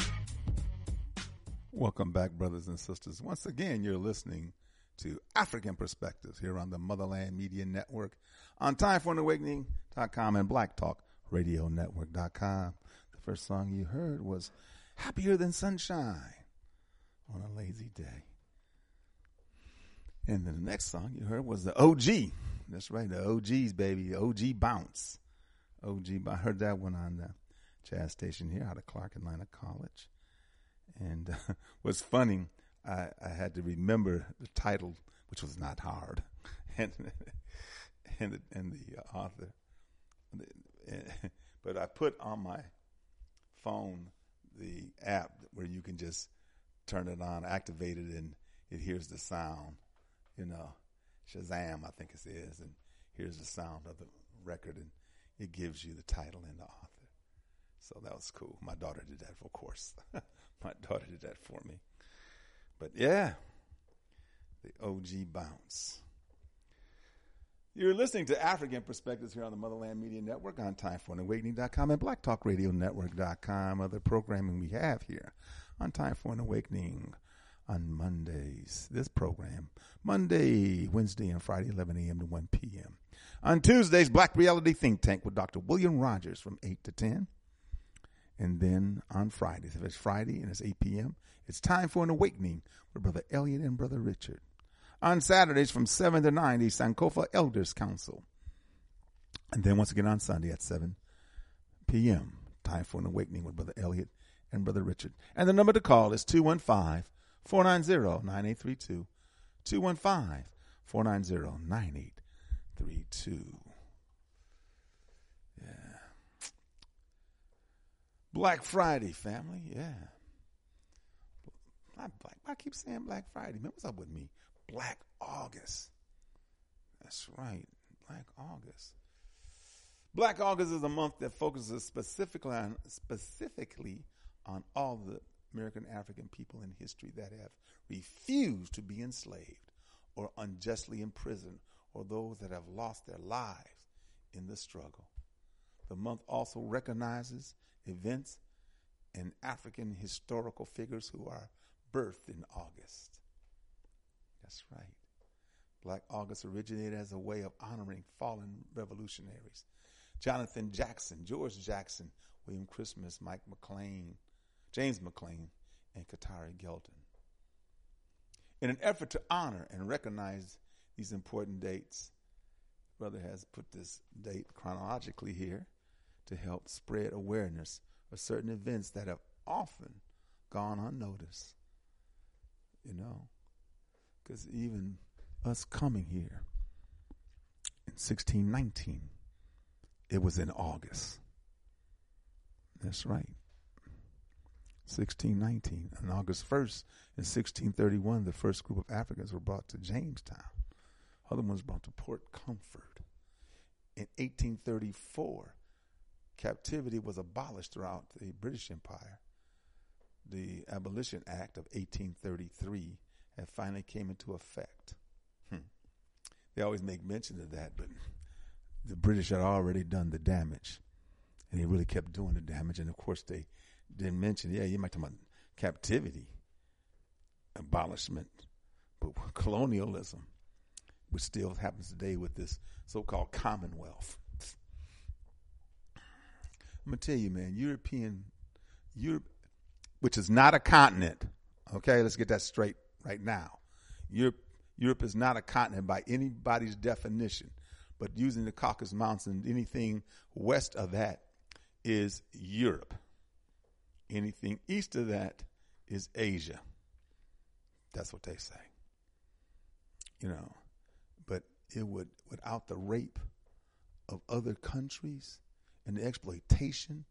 Welcome back, brothers and sisters. Once again, you're listening to African Perspectives here on the Motherland Media Network on time for an awakening dot com and black talk radio network dot com. The first song you heard was Happier Than Sunshine on a Lazy Day. And then the next song you heard was the O G. That's right, the O Gs, baby. O G Bounce. O G, I heard that one on the jazz station here out of Clark Atlanta College. And uh, what's funny, I, I had to remember the title, which was not hard, and and the, and the author. But I put on my phone the app where you can just turn it on, activate it, and it hears the sound. You know, Shazam, I think it is, and here's the sound of the record, and it gives you the title and the author. So that was cool. My daughter did that, of course. My daughter did that for me. But yeah, the O G Bounce. You're listening to African Perspectives here on the Motherland Media Network on time for an awakening dot com and black talk radio network dot com. Other programming we have here on Time for an Awakening on Mondays. This program, Monday, Wednesday, and Friday, eleven a.m. to one p.m. On Tuesdays, Black Reality Think Tank with Doctor William Rogers from eight to ten. And then on Fridays, if it's Friday and it's eight p.m., it's Time for an Awakening with Brother Elliot and Brother Richard. On Saturdays from seven to nine, the Sankofa Elders Council. And then once again on Sunday at seven p.m., Time for an Awakening with Brother Elliot and Brother Richard. And the number to call is two one five, four nine zero, nine eight three two. two one five, four nine zero, nine eight three two. Yeah. Black Friday, family. Yeah. Not Black. I keep saying Black Friday. Man, what's up with me? Black August. That's right. Black August. Black August is a month that focuses specifically on specifically on all the American African people in history that have refused to be enslaved or unjustly imprisoned, or those that have lost their lives in the struggle. The month also recognizes events and African historical figures who are birthed in August. That's right. Black August originated as a way of honoring fallen revolutionaries. Jonathan Jackson, George Jackson, William Christmas, Mike McLean, James McLean, and Katari Gelton. In an effort to honor and recognize these important dates, Brother has put this date chronologically here to help spread awareness of certain events that have often gone unnoticed. You know, because even us coming here in sixteen nineteen, it was in August. That's right. sixteen nineteen. On August first, in sixteen thirty-one, the first group of Africans were brought to Jamestown. Other ones brought to Port Comfort. In eighteen thirty-four, captivity was abolished throughout the British Empire. The Abolition Act of eighteen thirty-three had finally came into effect. Hmm. They always make mention of that, but the British had already done the damage, and they really kept doing the damage. And of course, they didn't mention, yeah, you might talk about captivity, abolishment, but colonialism, which still happens today with this so-called Commonwealth. I'm gonna tell you, man, European, Europe, which is not a continent. Okay, let's get that straight right now. Europe, Europe is not a continent by anybody's definition, but using the Caucasus Mountains, anything west of that is Europe. Anything east of that is Asia. That's what they say. You know, but it would, without the rape of other countries and the exploitation,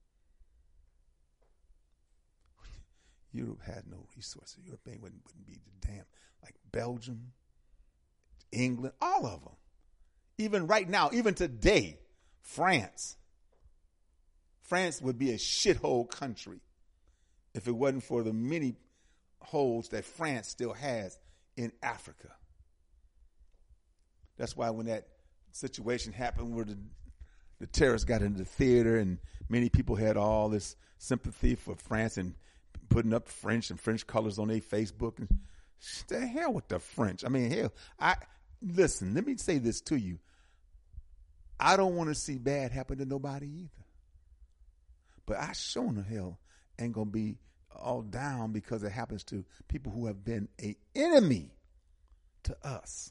Europe had no resources. Europe wouldn't, wouldn't be the damn, like Belgium, England, all of them. Even right now, even today, France. France would be a shithole country if it wasn't for the many holes that France still has in Africa. That's why when that situation happened where the, the terrorists got into the theater and many people had all this sympathy for France and putting up French and French colors on their Facebook. And the hell with the French. I mean, hell, I listen, let me say this to you. I don't want to see bad happen to nobody either. But I sure in the hell ain't going to be all down because it happens to people who have been an enemy to us,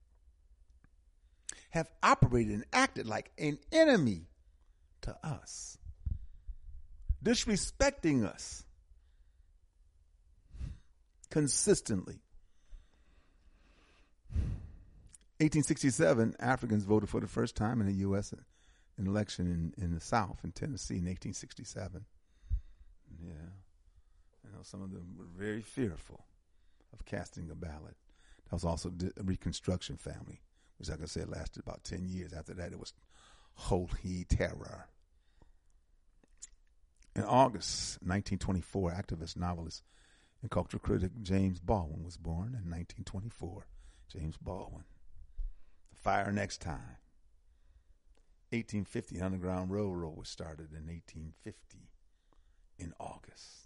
have operated and acted like an enemy to us, disrespecting us consistently. eighteen sixty-seven, Africans voted for the first time in the U S an election in, in the South, in Tennessee, in eighteen sixty-seven. Yeah. I know some of them were very fearful of casting a ballot. That was also a Reconstruction family, which, like I said, lasted about ten years. After that, it was holy terror. In August nineteen twenty-four, activist, novelist, and cultural critic James Baldwin was born in nineteen twenty-four. James Baldwin. The Fire Next Time. eighteen fifty, Underground Railroad was started in eighteen fifty in August.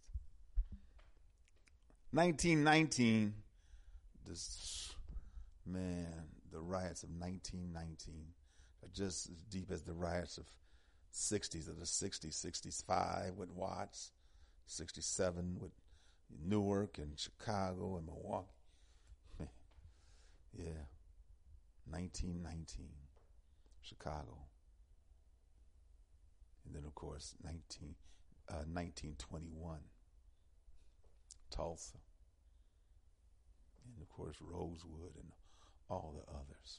nineteen nineteen, this, man, the riots of nineteen nineteen are just as deep as the riots of sixties of the sixties, sixty-five with Watts, sixty-seven with Newark and Chicago and Milwaukee. Man, yeah, nineteen nineteen, Chicago. And then, of course, nineteen, uh, nineteen twenty-one, Tulsa. And, of course, Rosewood and all the others.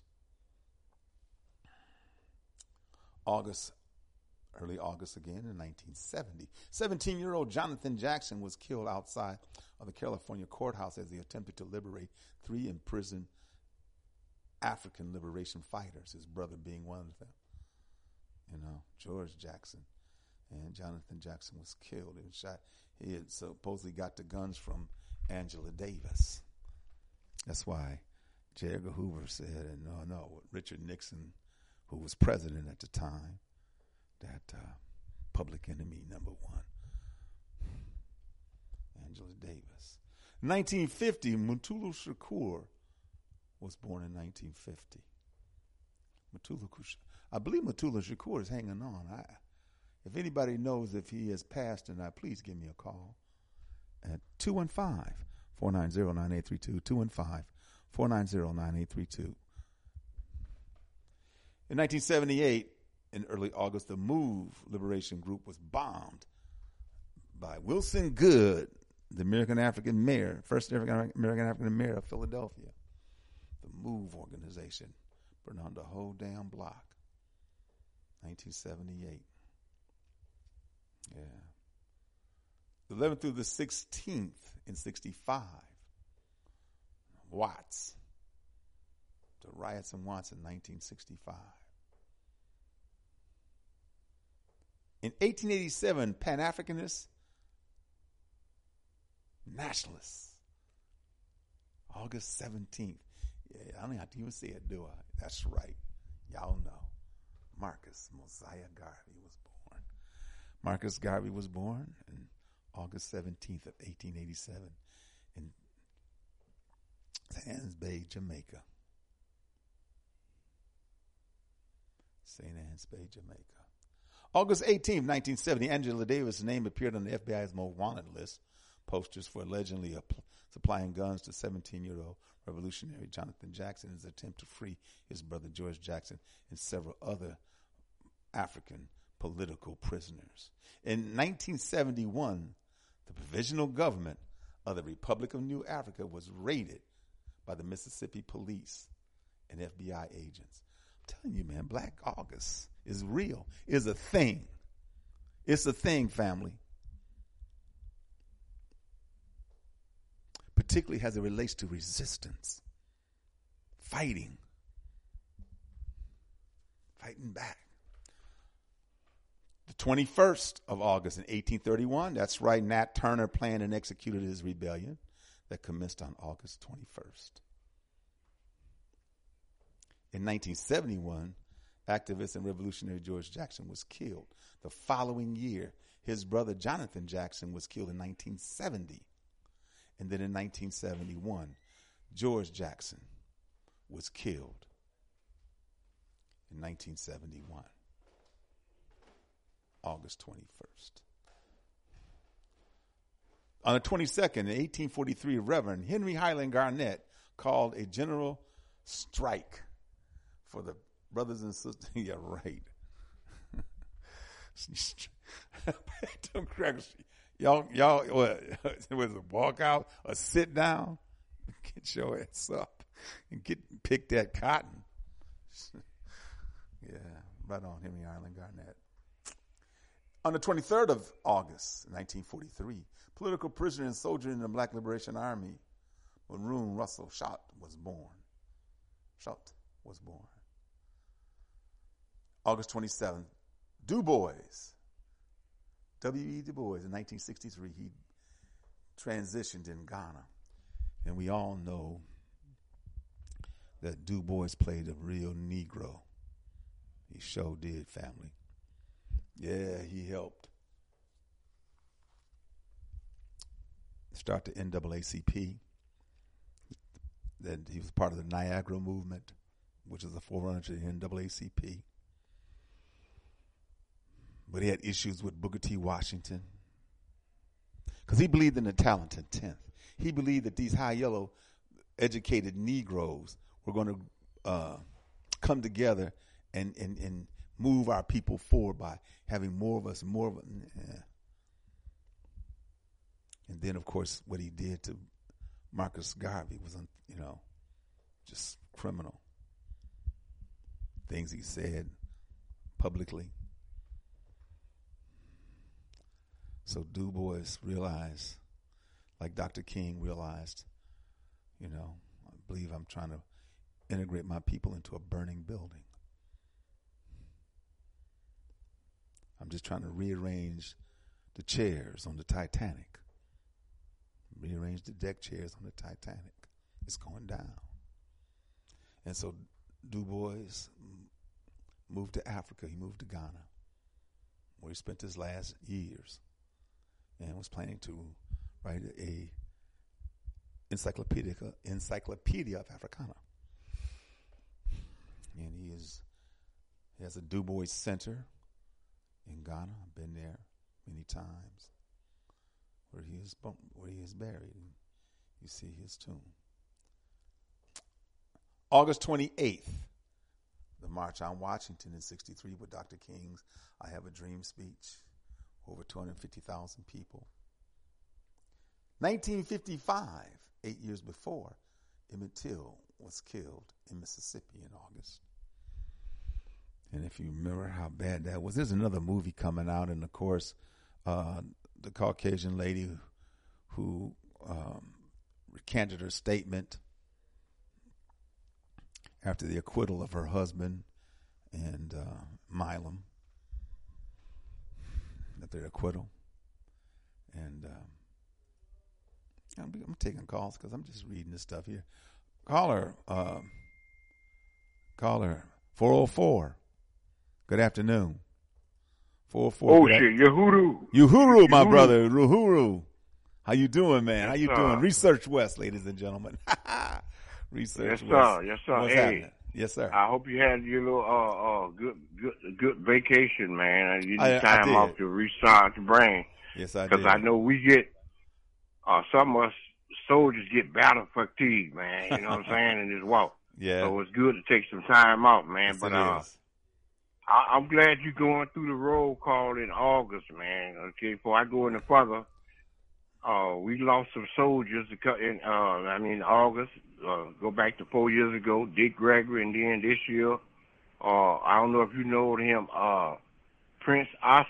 August, early August again in nineteen seventy. seventeen-year-old Jonathan Jackson was killed outside of the California courthouse as he attempted to liberate three imprisoned African liberation fighters, his brother being one of them. You know, George Jackson. And Jonathan Jackson was killed and shot. He had supposedly got the guns from Angela Davis. That's why J. Edgar Hoover said, and no, no, Richard Nixon, who was president at the time, that uh, public enemy number one, Angela Davis. nineteen fifty, Mutulu Shakur was born in nineteen fifty. Mutulu Shakur. I believe Mutulu Shakur is hanging on. I, if anybody knows if he has passed or not, please give me a call. at two one five, four nine zero, nine eight three two, two one five, four nine zero, nine eight three two. In nineteen seventy-eight, in early August, the MOVE Liberation Group was bombed by Wilson Goode, the American African mayor, first American African mayor of Philadelphia. The MOVE organization burned down the whole damn block. nineteen seventy-eight. Yeah. The eleventh through the sixteenth in sixty-five. Watts. The riots in Watts in nineteen sixty-five. In eighteen eighty-seven, Pan-Africanists, nationalists. August seventeenth. Yeah, I don't have to even say it, do I? That's right. Y'all know. Marcus Mosiah Garvey was born. Marcus Garvey was born on August seventeenth of eighteen eighty-seven in Saint Anne's Bay, Jamaica. Saint Anne's Bay, Jamaica. August eighteenth, nineteen seventy, Angela Davis' name appeared on the F B I's most wanted list. Posters for allegedly pl- supplying guns to seventeen-year-old revolutionary Jonathan Jackson in his attempt to free his brother George Jackson and several other African political prisoners. In nineteen seventy-one, the provisional government of the Republic of New Africa was raided by the Mississippi police and F B I agents. I'm telling you, man, Black August is real, is a thing. It's a thing, family. Particularly as it relates to resistance, fighting, fighting back. The twenty-first of August in eighteen thirty-one, that's right, Nat Turner planned and executed his rebellion that commenced on August twenty-first. In nineteen seventy-one, activist and revolutionary George Jackson was killed. The following year, his brother Jonathan Jackson was killed in nineteen seventy. And then in nineteen seventy-one, George Jackson was killed in nineteen seventy-one, August twenty-first. On the twenty-second, in eighteen forty-three, Reverend Henry Highland Garnett called a general strike for the brothers and sisters. Yeah, right. Y'all, y'all, what, was it walk out or sit down? Get your ass up and get pick that cotton. Yeah, right on, Henry Highland Garnett. On the twenty-third of August, nineteen forty-three, political prisoner and soldier in the Black Liberation Army, Maroon Russell Schott was born. Schott was born. August twenty-seventh, Du Bois. W E Du Bois, in nineteen sixty-three, he transitioned in Ghana. And we all know that Du Bois played a real Negro. He sure did, family. Yeah, he helped start the N double A C P. Then he was part of the Niagara movement, which is a forerunner to the N double A C P. But he had issues with Booker T. Washington because he believed in the talented tenth. He believed that these high yellow educated Negroes were going to uh, come together and, and, and move our people forward by having more of us, more of us. Yeah. And then, of course, what he did to Marcus Garvey was, you know, just criminal. Things he said publicly. So Du Bois realized, like Doctor King realized, you know, I believe I'm trying to integrate my people into a burning building. I'm just trying to rearrange the chairs on the Titanic. Rearrange the deck chairs on the Titanic. It's going down. And so Du Bois moved to Africa. He moved to Ghana, where he spent his last years, and was planning to write a encyclopedia, encyclopedia of Africana. And he is he has a Du Bois Center in Ghana. I've been there many times. where he is where he is buried. You see his tomb. August twenty-eighth, the March on Washington in sixty-three with Doctor King's I Have a Dream speech. Over two hundred fifty thousand people. nineteen fifty-five, eight years before, Emmett Till was killed in Mississippi in August. And if you remember how bad that was, there's another movie coming out, and of course, uh, the Caucasian lady who um, recanted her statement after the acquittal of her husband and uh, Milam, at their acquittal. And um, I'm, I'm taking calls because I'm just reading this stuff here. Caller, uh, caller, four oh four. Good afternoon. four oh four. Oh, shit, Uhuru. Uhuru, my brother. Uhuru. How you doing, man? Yes, How you sir. doing? Research West, ladies and gentlemen. Research Yes, West. sir. Yes, sir. What's Hey, happening? Yes, sir. I hope you had your little uh, uh good good good vacation, man. You I- I need time did. off to recharge your brain. Yes, I Because did. I know we get uh some of us soldiers get battle fatigue, man. You know what I'm saying? In this walk. Yeah. So it's good to take some time off, man. Yes, but it uh, is. I, I'm glad you're going through the roll call in August, man. Okay, before I go any further, uh, we lost some soldiers in, uh, I mean, August. Uh, go back to four years ago, Dick Gregory, and then this year, uh, I don't know if you know him, uh, Prince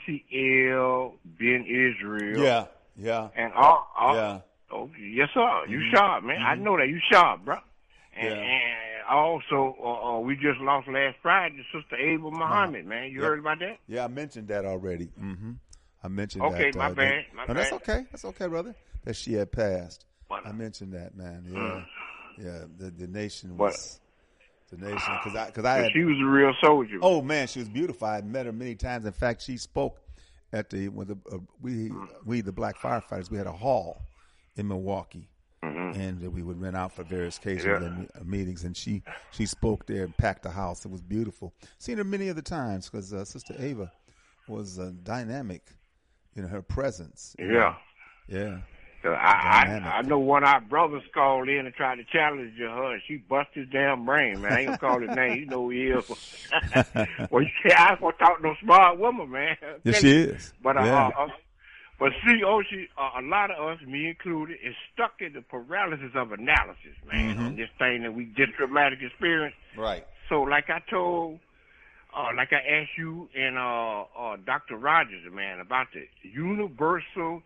Asiel Ben Israel. Yeah, yeah, And all, all yeah. oh, yes, sir. You Mhm. sharp, man. I know that. You sharp, bro. And, Yeah. and also, uh, uh, we just lost last Friday Sister Ava Muhammad, man. You Yep. heard about that? Yeah, I mentioned that already. Mm-hmm. I mentioned Okay, that. my uh, bad, that- my no, that's bad. okay. That's okay, brother. That she had passed. But- I mentioned that, man. Yeah, Mm. yeah. The the nation But- was the nation because I because I But had. she was a real soldier. Oh man, she was beautiful. I had met her many times. In fact, she spoke at the when the uh, we we the black firefighters. We had a hall in Milwaukee. Mm-hmm. And uh, we would rent out for various occasions Yeah. and uh, meetings, and she she spoke there and packed the house. It was beautiful. Seen her many other times because uh, Sister Ava was uh, dynamic in her presence. you Yeah. know. Yeah. So I, Dynamic. I I know one of our brothers called in and tried to challenge her, and she busted his damn brain, man. I ain't gonna call his name. You know who he is. Well, you can't, I ain't gonna talk to no smart woman, man. Yes, she is. But uh, yeah. uh, but see, oh, she, uh, a lot of us, me included, is stuck in the paralysis of analysis, man. Mhm. On this thing that we just traumatic experience. Right. So, like I told, uh, like I asked you and uh, uh, Doctor Rogers, man, about the Universal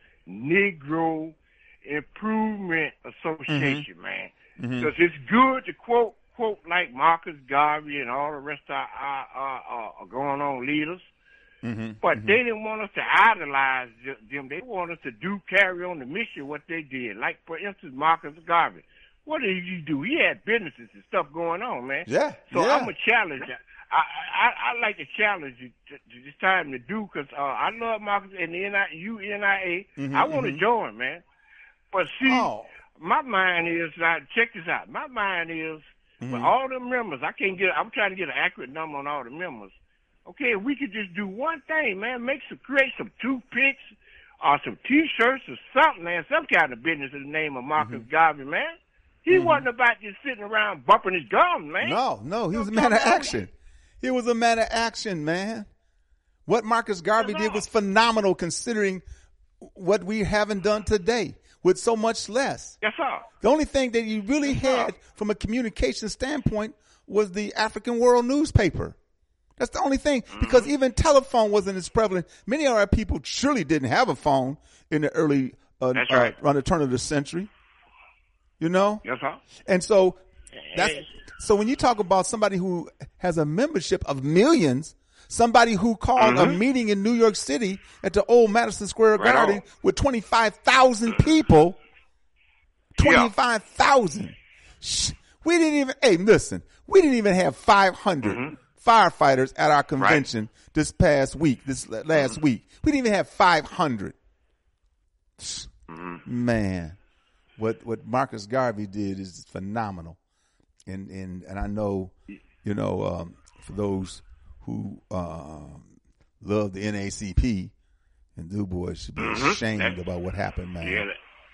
Negro Improvement Association, man. Mhm. Because it's good to quote quote like Marcus Garvey and all the rest of our, our, our, our going on leaders. Mm-hmm. But they didn't want us to idolize them. They want us to do carry on the mission what they did. Like, for instance, Marcus Garvey. What did he do? He had businesses and stuff going on, man. Yeah. So yeah. I'm a challenge. I, I I like to challenge you to, to this time to do because uh, I love Marcus and the N I, U N I A. Mhm, I want to mhm. join, man. But see, Oh. my mind is now. Check this out. My mind is Mhm. with all the members. I can't get. I'm trying to get an accurate number on all the members. Okay, if we could just do one thing, man. Make some create some toothpicks or some T-shirts or something, man. Some kind of business in the name of Marcus Mhm. Garvey, man. He wasn't about just sitting around bumping his gums, man. No, no, he You was a know man what of I'm talking action. He was a man of action, man. What Marcus Garvey Yes, did sir. was phenomenal considering what we haven't done today with so much less. Yes, sir. The only thing that you really Yes, sir. had from a communication standpoint was the African World newspaper. That's the only thing, because Mm-hmm. even telephone wasn't as prevalent. Many of our people surely didn't have a phone in the early, uh, That's uh, right. around the turn of the century. You know? Yes, sir. And so that's Hey. so when you talk about somebody who has a membership of millions, somebody who called a Mhm. meeting in New York City at the old Madison Square Right Garden on. with twenty-five thousand people, twenty-five thousand. Shh. We didn't even, hey, listen, we didn't even have five hundred Mm-hmm. firefighters at our convention this past week, this last Mm-hmm. week. We didn't even have five hundred. Mm-hmm. Man, what what Marcus Garvey did is phenomenal, and and and I know, you know, um, for those who um, love the N A A C P, And Du Bois should be Mm-hmm. ashamed That's- about what happened, man. Yeah.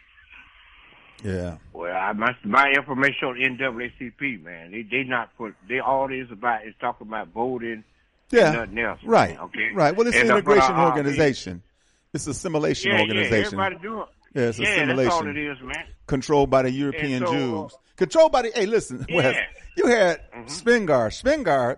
Yeah. Well, I, my my information on N double A C P, man, they they not put they all it is about is talking about voting. Yeah. And nothing else. Right. Man, okay. Right. Well, it's And, an uh, but, integration uh, organization. It's a simulation Yeah, organization. yeah. Everybody doing. Yeah, it's a yeah, simulation. that's all it is, man. Controlled by the European And so, Jews. Controlled by the, hey, listen, Yeah. Wes, you had Mhm. Spingard. Spingard,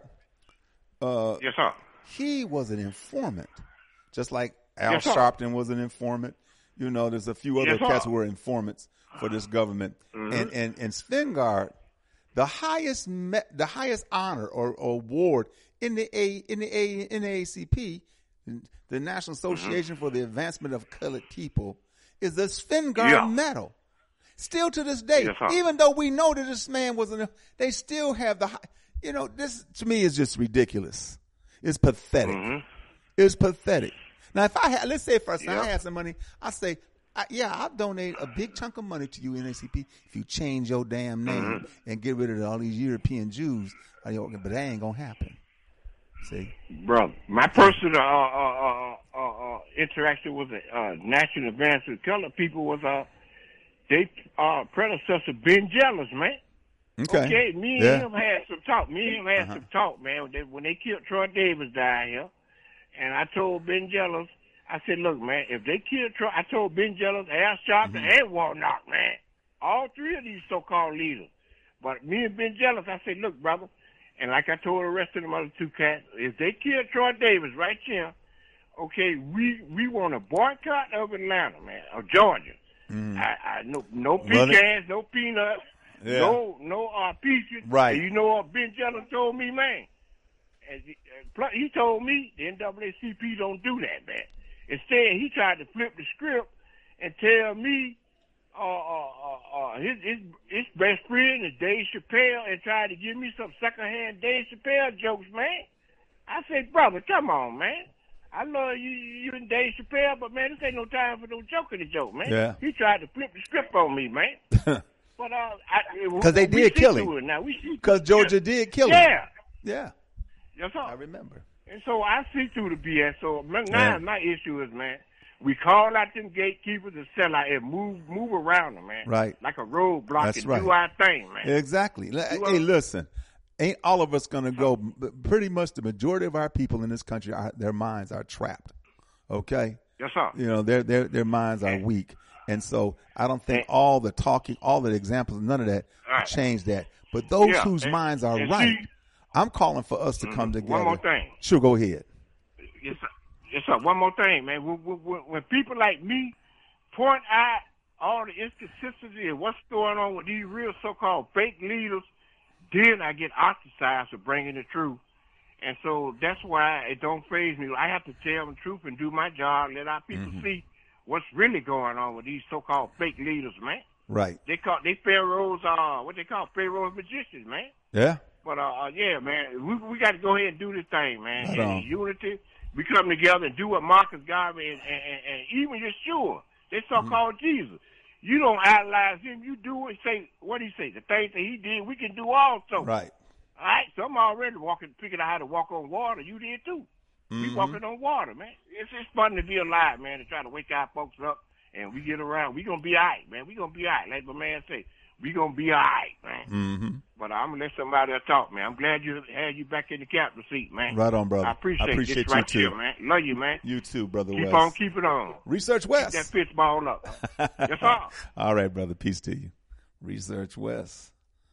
uh, Yes, sir. he was an informant, just like Al Yes, sir. Sharpton was an informant. You know, there's a few other Yes, sir. cats who were informants for this government. Mhm. And, and, and Spingard, the highest, me, the highest honor or, or award in the A, in the A, in the A C P, the National Association for the Advancement of Colored People, is the Spingard Yeah. Medal. Still to this day, Yes, sir. even though we know that this man was an, they still have the, hi- you know, this to me is just ridiculous. It's pathetic. Mhm. It's pathetic. Now, if I had, let's say for instance, I Yeah. had some money, I say, I, yeah, I'll donate a big chunk of money to you, N A C P, if you change your damn name Mm-hmm. and get rid of all these European Jews. But that ain't gonna happen. See, Brother, my personal uh, uh, uh, uh, uh, interaction with the uh, National Advancement of Colored People was uh, they uh, predecessor Ben Jealous, man. okay, Okay, me and yeah, him had some talk. Me and him had Uh-huh. some talk, man. When they, when they killed Troy Davis down here, and I told Ben Jealous, I said, look, man, if they killed Troy, I told Ben Jealous, Al Sharpton, Mm-hmm. and Warnock, man, all three of these so-called leaders. But me and Ben Jealous, I said, look, brother, and like I told the rest of them other two cats, if they killed Troy Davis right here, okay, we we want a boycott of Atlanta, man, or Georgia. Mm. I, I no no Well, pecans, no peanuts, Yeah. no no uh, peaches. Right. And you know what Ben Jealous told me, man? And he, uh, plus he told me the N double A C P don't do that, man. Instead, he tried to flip the script and tell me uh, uh, uh, uh, his, his his best friend is Dave Chappelle and tried to give me some secondhand Dave Chappelle jokes, man. I said, brother, come on, man. I love you, you and Dave Chappelle, but man, this ain't no time for no joking to joke, man. Yeah. He tried to flip the script on me, man. But uh, because they we did see kill through him. it Now we see Because through it. Georgia did kill him. Yeah. Yeah, Yes, sir. I remember. And so I see through the B S. So now Yeah. my issue is, man, we call out them gatekeepers and sell out and move move around them, man. Right. Like a roadblock That's and right. do our thing, man. Exactly. Le- You Hey, are- listen, ain't all of us gonna go? but Pretty much the majority of our people in this country, are, their minds are trapped. Okay. Yes, sir. You know, their their their minds are weak, and so I don't think And- all the talking, all the examples, none of that will Right. change that. But those Yeah, whose and- minds are and right, see- I'm calling for us to come Mhm. together. One more thing. Sure, go ahead. Yes, sir. Yes, sir. One more thing, man. When, when, when people like me point out all the inconsistency and what's going on with these real so-called fake leaders, then I get ostracized for bringing the truth. And so that's why it don't faze me. I have to tell the truth and do my job, let our people Mhm. see what's really going on with these so-called fake leaders, man. Right. They call they pharaohs, uh, what they call pharaohs magicians, man. Yeah. But uh, uh, yeah, man, we we got to go ahead and do this thing, man. Right And on. in unity, we come together and do what Marcus Garvey and, and, and, and even Yeshua, they so-called Mm-hmm. Jesus. You don't idolize him. You do it. Say what he say. The things that he did, we can do also. Right. All right. So I'm already walking, figured out how to walk on water. You did too. We Mhm. walking on water, man. It's it's fun to be alive, man. To try to wake our folks up and we get around. We gonna be all right, man. We gonna be all right. Like my man say, we gonna be all right, man. Mm-hmm. But I'm gonna let somebody else talk, man. I'm glad you had you back in the captain seat, man. Right on, brother. I appreciate, I appreciate this you right too. here, man. Love you, man. You too, brother. Keep Wes. on keeping on. Research Keep West. that pitch ball up. Yes, sir. All right, brother. Peace to you. Research West.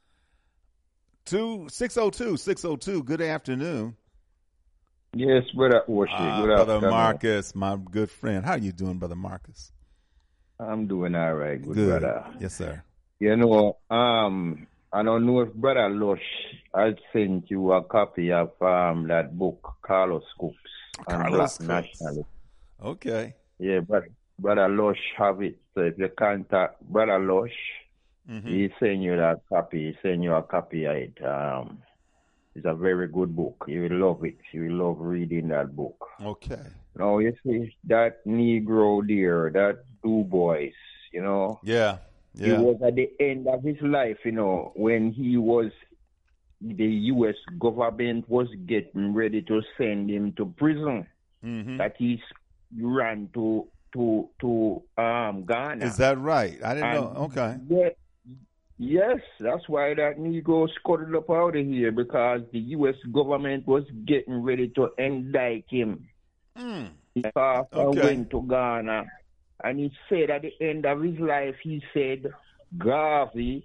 Two six oh two six oh two. Good afternoon, Yes, brother Oshie. Ah, Good brother afternoon. Marcus, my good friend. How you doing, brother Marcus? I'm doing all right, good, brother. Yes, sir. You know, um, I don't know if Brother Lush had sent you a copy of um that book, Carlos Coops and Carlos Black Coops. Nationalism. Okay. Yeah, but Brother Lush have it. So if you contact Brother Lush, Mhm. he send you that copy. He send you a copy of it. Um, it's a very good book. You will love it. You will love reading that book. Okay. Now, you see, that Negro there, that Du Bois, you know, Yeah. he Yeah. was at the end of his life, you know, when he was, the U S government was getting ready to send him to prison. Mm-hmm. That he ran to to to um Ghana. Is that right? I didn't And know. Okay. yeah, yes, that's why that Negro scuttled up out of here, because the U S government was getting ready to indict him. Mm. He uh, Okay. went to Ghana, and he said at the end of his life, he said, Garvey,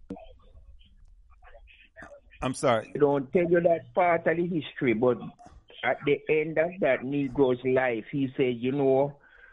I'm sorry. I don't tell you that part of the history, but at the end of that Negro's life, he said, you know,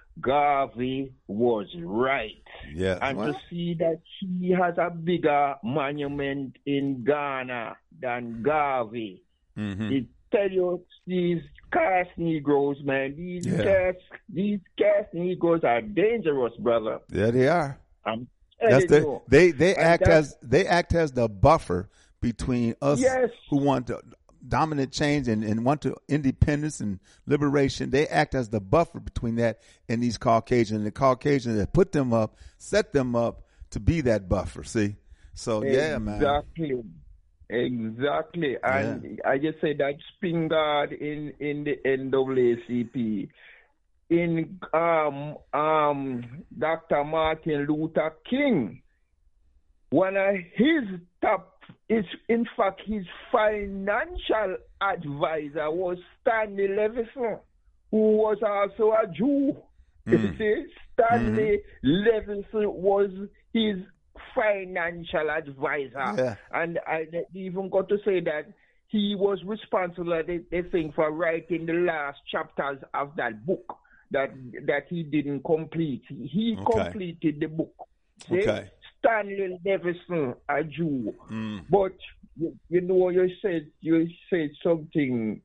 Garvey was right. Yeah. And Well, to see that he has a bigger monument in Ghana than Garvey, mhm. it tell you these cast Negroes, man, these Yeah. cast these cast Negroes are dangerous, brother. Yeah, they are. I'm That's telling the, you. they they And act that's- as they act as the buffer between us Yes. who want to dominant change and, and want to independence and liberation. They act as the buffer between that and these Caucasians. The Caucasians that put them up, set them up to be that buffer. See, so yeah, man. Exactly. Exactly. And I just say that Spingard in, in the N double A C P, in um um Doctor Martin Luther King, one of his top is in fact his financial advisor was Stanley Levison, who was also a Jew. You see, Stanley Levison was his financial advisor. Yeah. And I even got to say that he was responsible, they, they think, for writing the last chapters of that book that that he didn't complete. He Okay. completed the book. See? Okay. Stanley Levison, a Jew. Mm. But you, you know, you said you said something.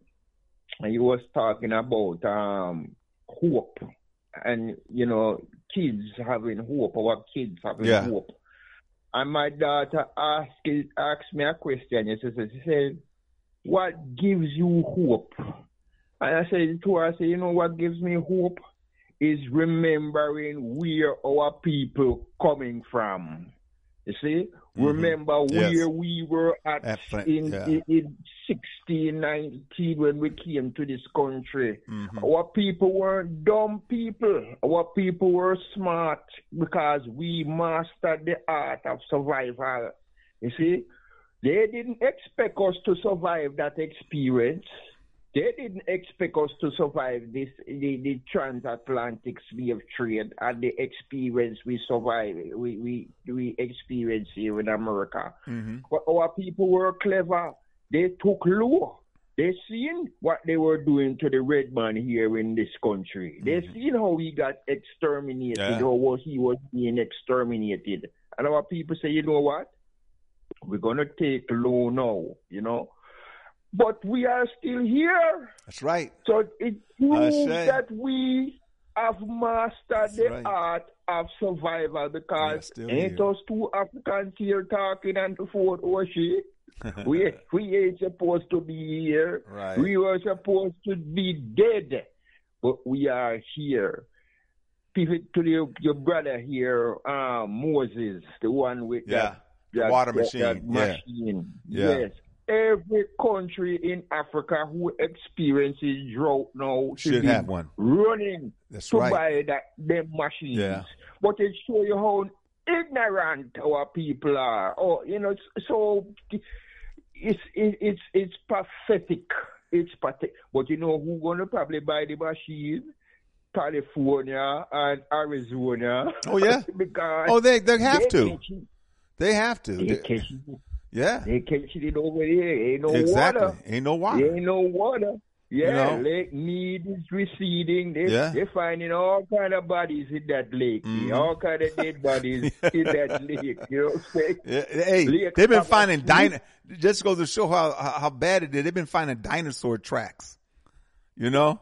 You was talking about um hope, and you know, kids having hope, our kids having Yeah. hope. And my daughter asked asked me a question. She said, she said, "What gives you hope?" And I said to her, I said, "You know what gives me hope is remembering where our people coming from. You see, Mhm. remember Yes. where we were at, At Flint, in, yeah. in in sixteen nineteen when we came to this country. Mhm. Our people weren't dumb people. Our people were smart because we mastered the art of survival. You see, they didn't expect us to survive that experience. They didn't expect us to survive this the, the transatlantic slave trade and the experience we survived, we we we experienced here in America. Mhm. But our people were clever. They took law. They seen what they were doing to the red man here in this country. They seen how he got exterminated, Yeah. how he was being exterminated. And our people say, you know what? We're gonna take law now, you know. But we are still here. That's right. So it proves say. that we have mastered That's the right. art of survival, because still ain't here. us two Africans here talking and the Fort Oshie. we we ain't supposed to be here. Right. We were supposed to be dead, but we are here. Pivot to the, your brother here, uh, Moses, the one with Yeah. that, The that- water that- machine. that Yeah. machine. Yeah. Yes. Every country in Africa who experiences drought now Should should be have one. running That's to right. buy that them machines. Yeah. But it show you how ignorant our people are. Oh, you know, so it's it, it's it's pathetic. It's pathetic. But you know who gonna probably buy the machine? California and Arizona. Oh, yeah? because Oh, they they have they to. catch it- They have to. They They- catch it. yeah. They catch it over there. Ain't no Exactly. water. Ain't no There water. ain't no water. Yeah, know? lake need is receding. They Yeah. they finding all kind of bodies in that lake. Mhm. All kind of dead bodies in that lake. You know what I'm saying? Yeah, Hey, Lake they've been of finding Asleep. dino. Just goes to show how how how bad it is. They've been finding dinosaur tracks. You know,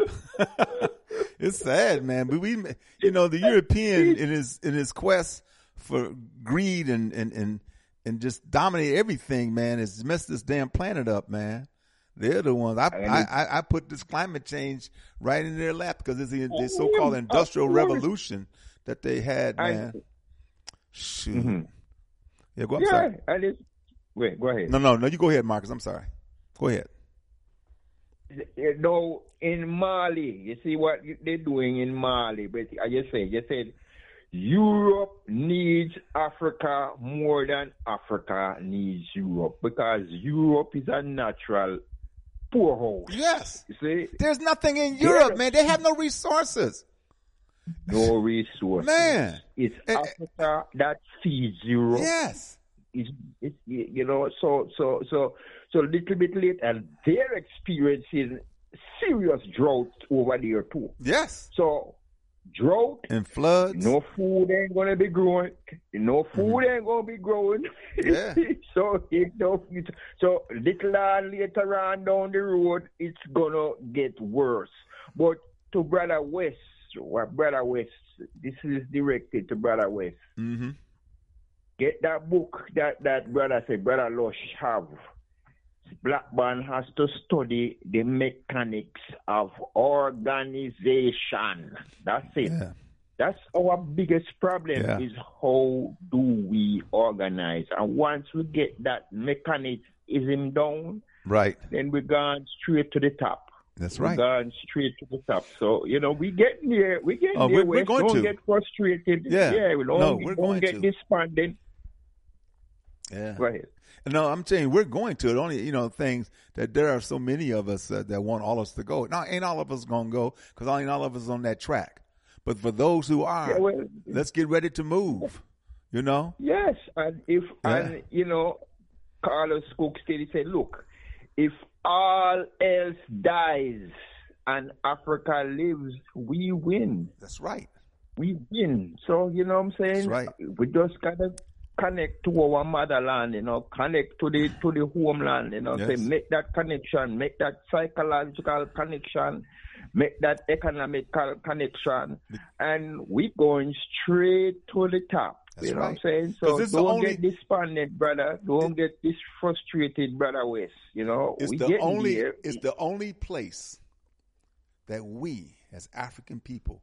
it's sad, man. But we, you know, the European in his in his quest for greed and and and and just dominate everything, man, has messed this damn planet up, man. They're the ones. I I, I, I put this climate change right in their lap because it's the, the so-called industrial revolution that they had, man. Shoot. Mhm. Yeah, go. I'm Yeah, sorry. and it's wait. Go ahead. No, no, no. You go ahead, Marcus. I'm sorry. Go ahead. you know, in Mali, you see what they're doing in Mali. But I just say, you said Europe needs Africa more than Africa needs Europe because Europe is a natural poorhouse. Yes. You see? There's nothing in Europe, Yeah. man. They have no resources. No resources. Man. It's Eh, eh. Africa that feeds Europe. Yes. It's, it's, you know, so so so so little bit late, and they're experiencing serious drought over there too. Yes. So drought And floods. no food ain't gonna be growing. No food Mm-hmm. ain't gonna be growing. Yeah. so it don't. It, so little and later on down the road, it's gonna get worse. But to Brother West, what Brother West, this is directed to Brother West. Mm-hmm. Get that book that that brother said, Brother Lush have. Blackburn has to study the mechanics of organization. That's it. Yeah. That's our biggest problem Yeah. is how do we organize? And once we get that mechanism down, Right. then we're going straight to the top. That's We're right. going straight to the top. So, you know, we get there. We get Oh, there. we're- we're We going don't to. get frustrated. Yeah. Yeah, we don't, No, we we're don't going get to. despondent. Yeah. Go ahead. No, I'm saying we're going to it. Only, you know, things that there are so many of us uh, that want all us to go. Now, ain't all of us going to go because ain't all of us on that track. But for those who are, Yeah, well, let's get ready to move, you know? Yes, and if Yeah. and you know, Carlos Cook said, he said, look, if all else dies and Africa lives, we win. That's right. We win. So you know what I'm saying? That's right. We just gotta connect to our motherland, you know, connect to the to the homeland, you know, Yes. say make that connection, make that psychological connection, make that economical connection, and we going straight to the top. That's you know right. what I'm saying? 'Cause So it's the don't only- get despondent, brother. Don't get this frustrated, brother West. You know, It's we the getting only there. it's the only place that we as African people,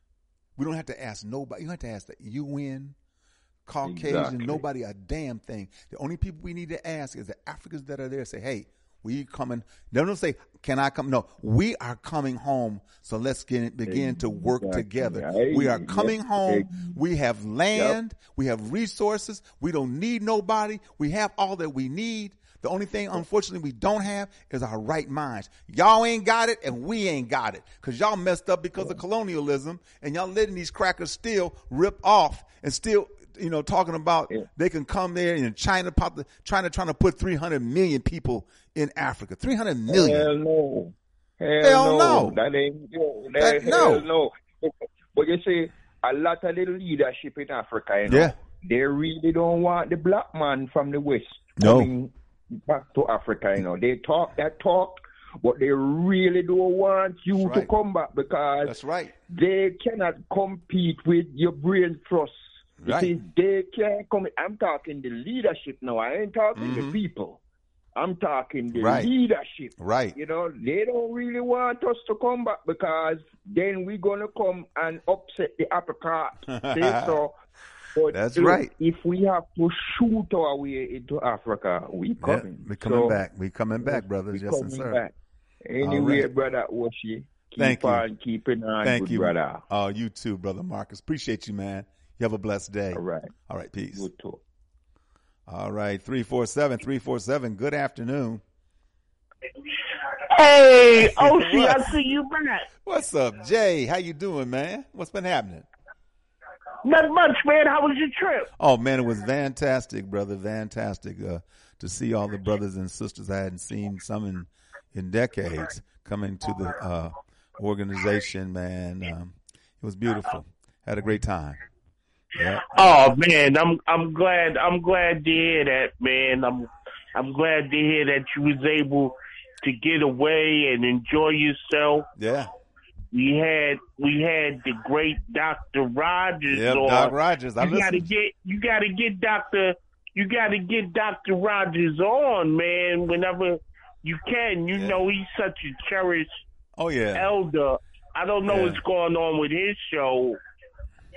we don't have to ask nobody. You don't have to ask the U N, Caucasian, Exactly. nobody a damn thing. The only people we need to ask is the Africans that are there. Say, hey, we coming. They don't say, can I come? No, we are coming home. So let's get, begin to work Exactly. together. Hey, We are coming yes, home. hey. We have land. We have resources. We don't need nobody. We have all that we need. The only thing, unfortunately, we don't have is our right minds. Y'all ain't got it, and we ain't got it. Because y'all messed up because of colonialism, and y'all letting these crackers still rip off and still, you know, talking about Yeah. they can come there and China, pop the, China trying to put three hundred million people in Africa. three hundred million. Hell no. Hell, Hell no. no. That ain't no. That- That, hell no. no. But you see, a lot of the leadership in Africa, you know, Yeah. they really don't want the black man from the West No. coming back to Africa, you know. They talk that talk, but they really don't want you That's to right. come back because That's right. they cannot compete with your brain trust. You Right. see, they can't come. I'm talking the leadership now. I ain't talking the people. I'm talking the Mm-hmm. Right. leadership. Right. You know, they don't really want us to come back because then we're gonna come and upset the apple cart. See, so, but That's look, right. If we have to shoot our way into Africa, we Yeah, coming. we coming So, back. We coming back, brothers. we Yes, and coming sir. back. Anyway, right. brother Oshi, keep Thank you. on keeping on, Thank good you. brother. Oh, you too, brother Marcus. Appreciate you, man. You have a blessed day. All right, All right. Peace. good talk. All right. three four seven, three four seven. Good afternoon. Hey, Oshi, What? I see you back. What's up, Jay? How you doing, man? What's been happening? Not much, man. How was your trip? Oh, man, it was fantastic, brother. Fantastic uh, to see all the brothers and sisters I hadn't seen some in, in decades coming to the uh, organization, man. Um, it was beautiful. Had a great time. Yeah. Oh man, I'm I'm glad I'm glad to hear that, man. I'm I'm glad to hear that you was able to get away and enjoy yourself. Yeah. We had we had the great Doctor Rogers Yep, on. Doc Rogers. I you gotta listened. get you gotta get Doctor you gotta get Doctor Rogers on, man, whenever you can. You Yeah. know he's such a cherished Oh, yeah. elder. I don't know Yeah. what's going on with his show,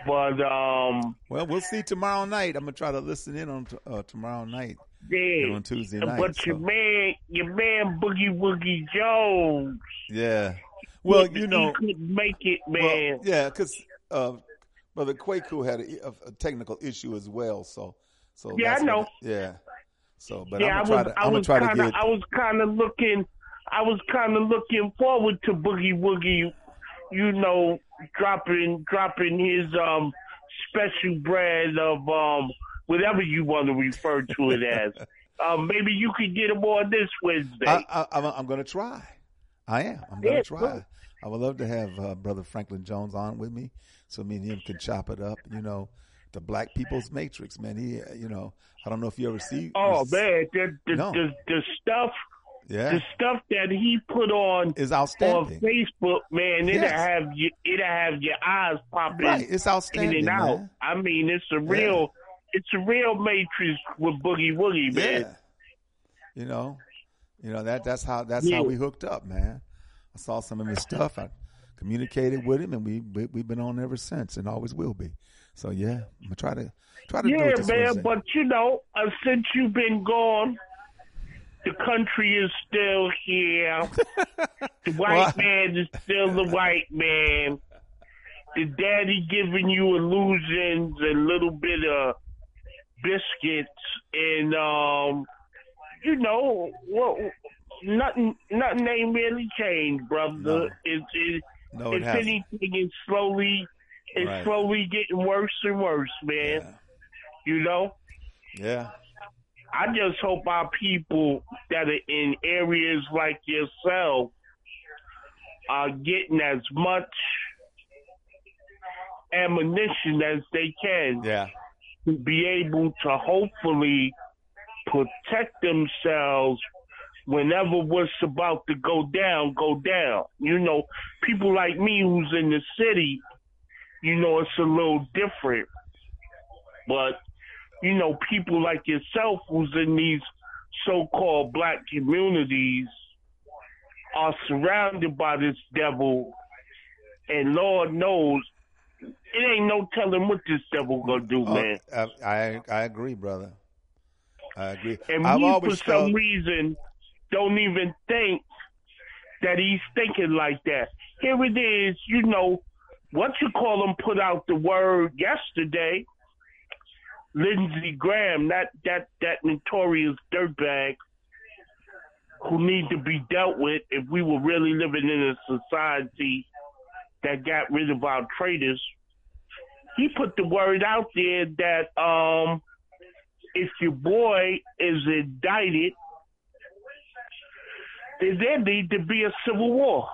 But um, well, we'll see tomorrow night. I'm gonna try to listen in on t- uh, tomorrow night. Yeah, on Tuesday night. But so. your man, your man Boogie Woogie Jones. Yeah. Well, he, you know, he couldn't make it, man. Well, yeah, because uh, Brother Kwaku had a, a technical issue as well. So, so yeah, that's I know. What, yeah. So, but yeah, I'm gonna try to. I'm gonna try kinda, to get. I was kind of looking. I was kind of looking forward to Boogie Woogie. You know, dropping dropping his um special brand of um whatever you want to refer to it as. um, maybe you could get him on this Wednesday. I, I, I'm, I'm going to try. I am. I'm going to yeah, try. good. I would love to have uh, Brother Franklin Jones on with me, so me and him can chop it up. You know, the Black People's Matrix, man. He, you know, I don't know if you ever see. Oh see, man, the the, no. the the stuff. Yeah. The stuff that he put on is outstanding on Facebook, man. It'll yes. have you, it'll have your eyes popping. Right, it's outstanding, in and out. man. I mean, it's a real, yeah. it's a real Matrix with Boogie Woogie, man. Yeah. You know, you know that that's how that's yeah. how we hooked up, man. I saw some of his stuff. I communicated with him, and we, we we've been on ever since, and always will be. So yeah, I'm gonna try to try to yeah, do it this man. Wednesday. But you know, uh, since you've been gone. The country is still here. The white what? man is still the white man. The daddy giving you illusions and a little bit of biscuits, and um, you know, well, nothing, nothing ain't really changed, brother. No. It's, it, no, it if hasn't. anything, it's slowly, it's right. slowly getting worse and worse, man. Yeah. You know. Yeah. I just hope our people that are in areas like yourself are getting as much ammunition as they can yeah. to be able to hopefully protect themselves whenever what's about to go down, go down. You know, people like me who's in the city, you know, it's a little different. But you know, people like yourself who's in these so-called black communities are surrounded by this devil, and Lord knows, it ain't no telling what this devil gonna do, oh, man. I, I I agree, brother. I agree. And I've he, always for some felt... reason, don't even think that he's thinking like that. Here it is, you know, what you call him put out the word yesterday. Lindsey Graham, that, that, that notorious dirtbag who need to be dealt with if we were really living in a society that got rid of our traitors. He put the word out there that um, if your boy is indicted, then there need to be a civil war.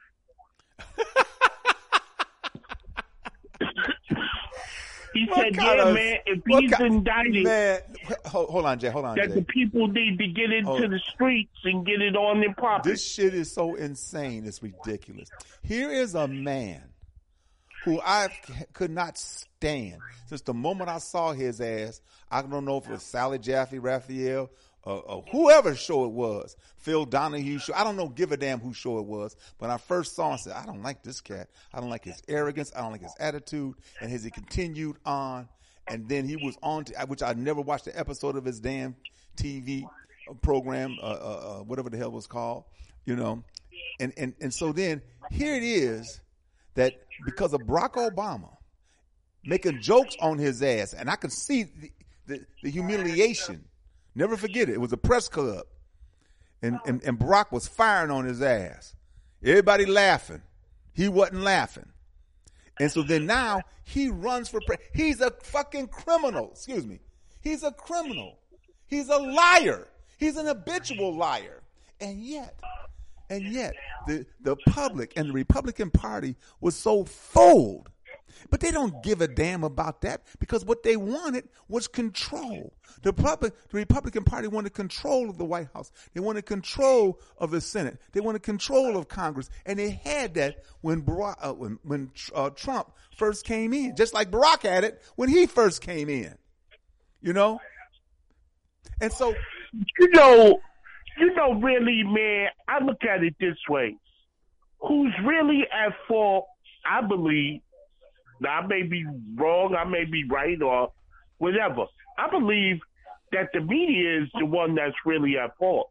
He what said, yeah, of, man, if he's kind, indicted, man, hold, hold on, Jay, hold on, that Jay. the people need to get into oh. the streets and get it on their property. This shit is so insane, it's ridiculous. Here is a man who I could not stand since the moment I saw his ass. I don't know if it was Sally Jaffe Raphael or, or whoever show it was, Phil Donahue show. I don't know, give a damn who show it was. When I first saw him, I said, I don't like this cat. I don't like his arrogance. I don't like his attitude. And as he continued on, and then he was on, to, which I never watched the episode of his damn T V program, uh, uh, uh, whatever the hell it was called, you know. And, and, and so then here it is that because of Barack Obama making jokes on his ass, and I could see the, the, the humiliation. Never forget it. It was a press club. And, and, and Barack was firing on his ass. Everybody laughing. He wasn't laughing. And so then now he runs for president. He's a fucking criminal. Excuse me. He's a criminal. He's a liar. He's an habitual liar. And yet, and yet, the, the public and the Republican Party was so fooled. But they don't give a damn about that because what they wanted was control. The, public, the Republican Party wanted control of the White House. They wanted control of the Senate. They wanted control of Congress. And they had that when Barack, uh, when, when uh, Trump first came in, just like Barack had it when he first came in. You know? And so... You know, you know, really, man, I look at it this way. Who's really at fault, I believe, Now, I may be wrong, I may be right, or whatever. I believe that the media is the one that's really at fault.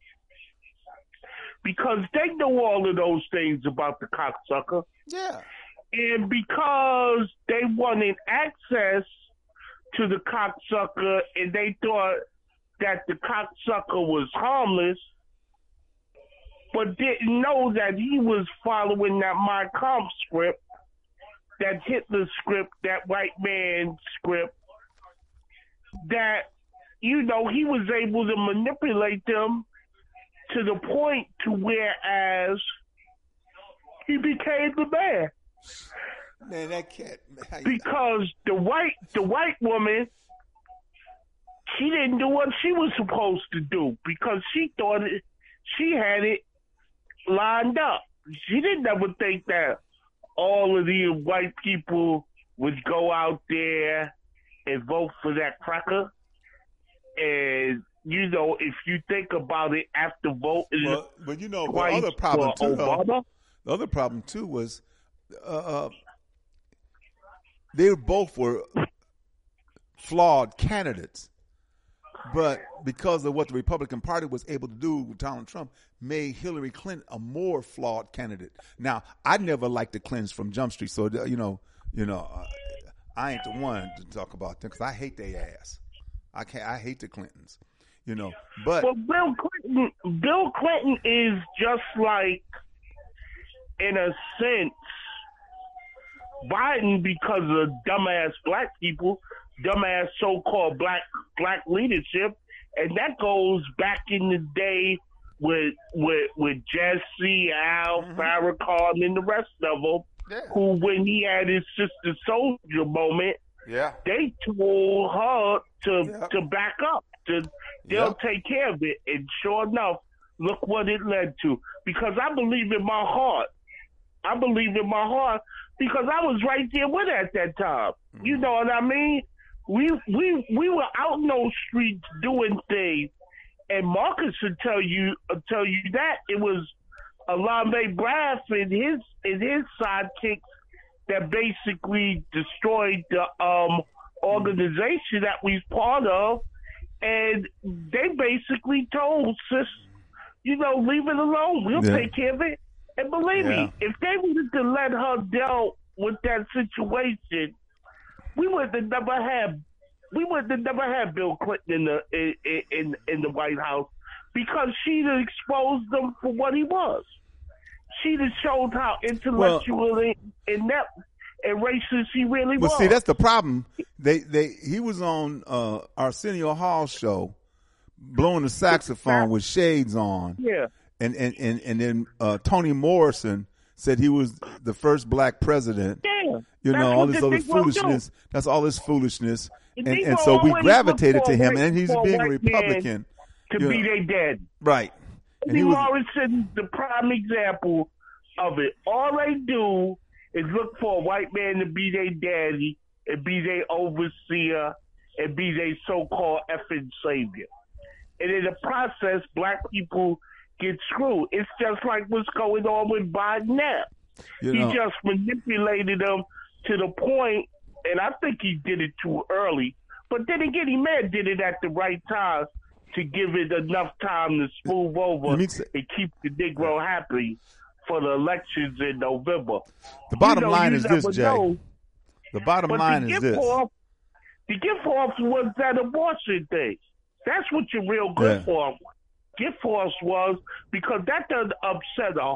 Because they know all of those things about the cocksucker. Yeah. And because they wanted access to the cocksucker and they thought that the cocksucker was harmless, but didn't know that he was following that Mein Kampf script, that Hitler script, that white man script, that, you know, he was able to manipulate them to the point to whereas he became the man. Man, that cat. Because the white the white woman, she didn't do what she was supposed to do because she thought it, she had it lined up. She didn't ever think that all of these white people would go out there and vote for that cracker. And you know, if you think about it, after voting, well, but you know, the other problem too, though, the other problem too was uh, uh, they both were flawed candidates, but because of what the Republican Party was able to do with Donald Trump, made Hillary Clinton a more flawed candidate. Now, I never liked the Clintons from Jump Street, so you know, you know, uh, I ain't the one to talk about them because I hate their ass. I can't. I hate the Clintons. You know, but well, Bill Clinton, Bill Clinton is just like, in a sense, Biden because of dumbass black people, dumbass so-called black black leadership, and that goes back in the day with with with Jesse, Al, mm-hmm. Farrakhan, and the rest of them, yeah. who when he had his Sister Soldier moment, yeah, they told her to yeah. to back up. To, they'll yep. take care of it. And sure enough, look what it led to. Because I believe in my heart. I believe in my heart because I was right there with her at that time. Mm-hmm. You know what I mean? We we we were out in those streets doing things. And Marcus would tell you uh, tell you that it was Alamé Braff and his and his sidekicks that basically destroyed the um, organization that we was part of. And they basically told sis, you know, leave it alone. We'll yeah. take care of it. And believe yeah. me, if they would have let her deal with that situation, we would have never had we would have never had Bill Clinton in the in in, in the White House because she'd have exposed them for what he was. She'd have showed how intellectually well, inept and racist he really well, was. See, that's the problem. They they he was on uh, Arsenio Hall's show, blowing the saxophone with shades on. Yeah. And and and and then uh, Toni Morrison said he was the first black president. Yeah. You know, all this other foolishness. That's all this foolishness. And and so we gravitated to him, and he's being a Republican. To be they dead. Right. And Toni Morrison's the prime example of it. All they do is look for a white man to be their daddy and be their overseer and be their so-called effing savior. And in the process, black people get screwed. It's just like what's going on with Biden now. You know, he just manipulated them to the point, and I think he did it too early. But then again, he may have did it at the right time to give it enough time to smooth over and keep the Negro happy for the elections in November. The bottom you know, line is this, Jay. Know. The bottom but line the is this. Off, the gift horse was that abortion thing. That's what you're real good yeah. for. Gift horse was because that does upset a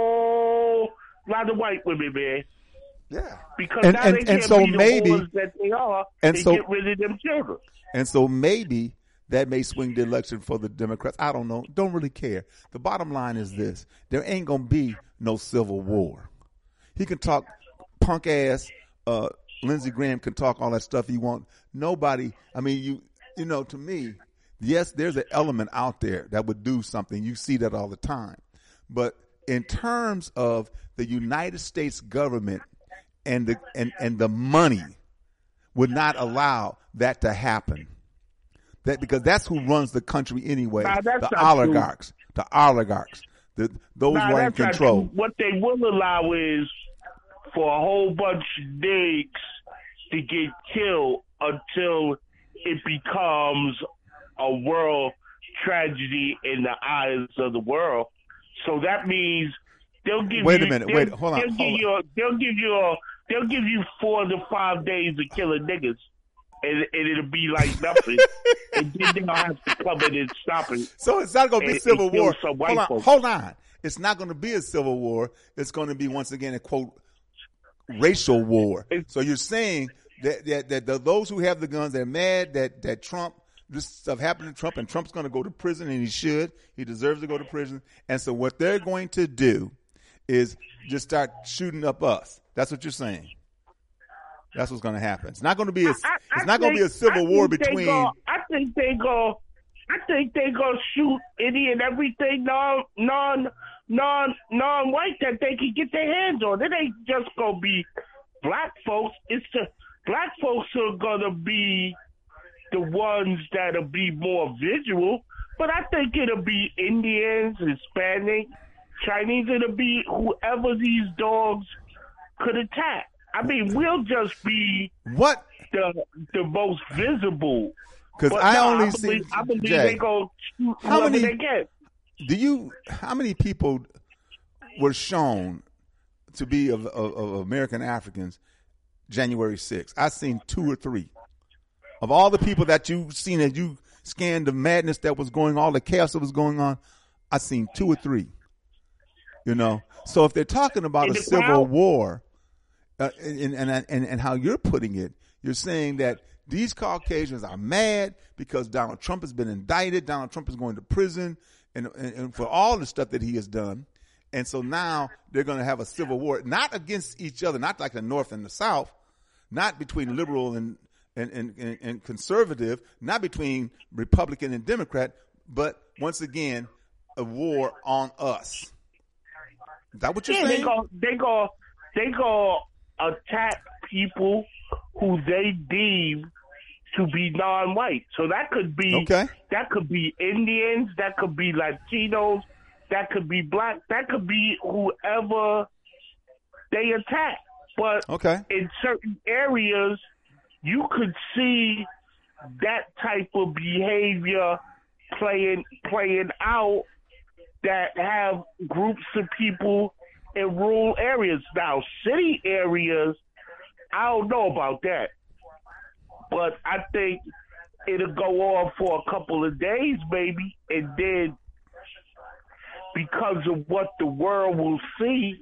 whole lot of white women, man. Yeah. Because and, now and, they can't and so be the maybe whores that they are and, and so, get rid of them children. And so maybe that may swing the election for the Democrats. I don't know. Don't really care. The bottom line is this. There ain't going to be no civil war. He can talk punk ass. Uh, Lindsey Graham can talk all that stuff he wants. Nobody, I mean, you, you know, to me, yes, there's an element out there that would do something. You see that all the time. But in terms of the United States government and the, and, and the money would not allow that to happen. That because that's who runs the country anyway. Nah, the oligarchs. True. The oligarchs. The, those nah, who are in control. What they will allow is for a whole bunch of niggas to get killed until it becomes a world tragedy in the eyes of the world. So that means they'll give wait you. a minute. They'll, Wait, hold on. They'll hold give on. you. A, they'll give you. A, they'll give you four to five days of killing niggas, and, and it'll be like nothing. And then they'll have to come in and stop it. So it's not going to be and, civil and kill war. some white Hold on, folks. hold on. It's not going to be a civil war. It's going to be, once again, a quote, racial war. So you're saying that, that, that the, those who have the guns, they're mad that, that Trump, this stuff happened to Trump, and Trump's going to go to prison, and he should. He deserves to go to prison. And so what they're going to do is just start shooting up us. That's what you're saying. That's what's going to happen. It's not going to be a, it's I, I not going to be a civil I war think they between. Go, I think they go. I think they gonna shoot any and everything non non non non white that they can get their hands on. It ain't just gonna be black folks. It's the black folks are gonna be the ones that'll be more visual. But I think it'll be Indians, Hispanic, Chinese. It'll be whoever these dogs could attack. I mean, we'll just be What? the the most visible. Because But I no, only I see. believe, I believe Jay, they go shoot how whoever many- they get. Do you? How many people were shown to be of, of, of American Africans January sixth? I've seen two or three. Of all the people that you've seen, as you scanned the madness that was going on, all the chaos that was going on, I've seen two or three. You know, so if they're talking about In a the civil crowd? war, uh, and, and and and how you're putting it, you're saying that these Caucasians are mad because Donald Trump has been indicted. Donald Trump is going to prison, and, and, and for all the stuff that he has done. And so now they're going to have a civil war, not against each other, not like the North and the South, not between liberal and and, and, and, and conservative, not between Republican and Democrat, but once again, a war on us. Is that what you're Yeah, saying? they go, they go, they go attack people who they deem to be non-white. So that could be, Okay. that could be Indians, that could be Latinos, that could be black, that could be whoever they attack. But Okay. in certain areas, you could see that type of behavior playing playing out that have groups of people in rural areas. Now, city areas, I don't know about that. But I think it'll go on for a couple of days, maybe, and then because of what the world will see,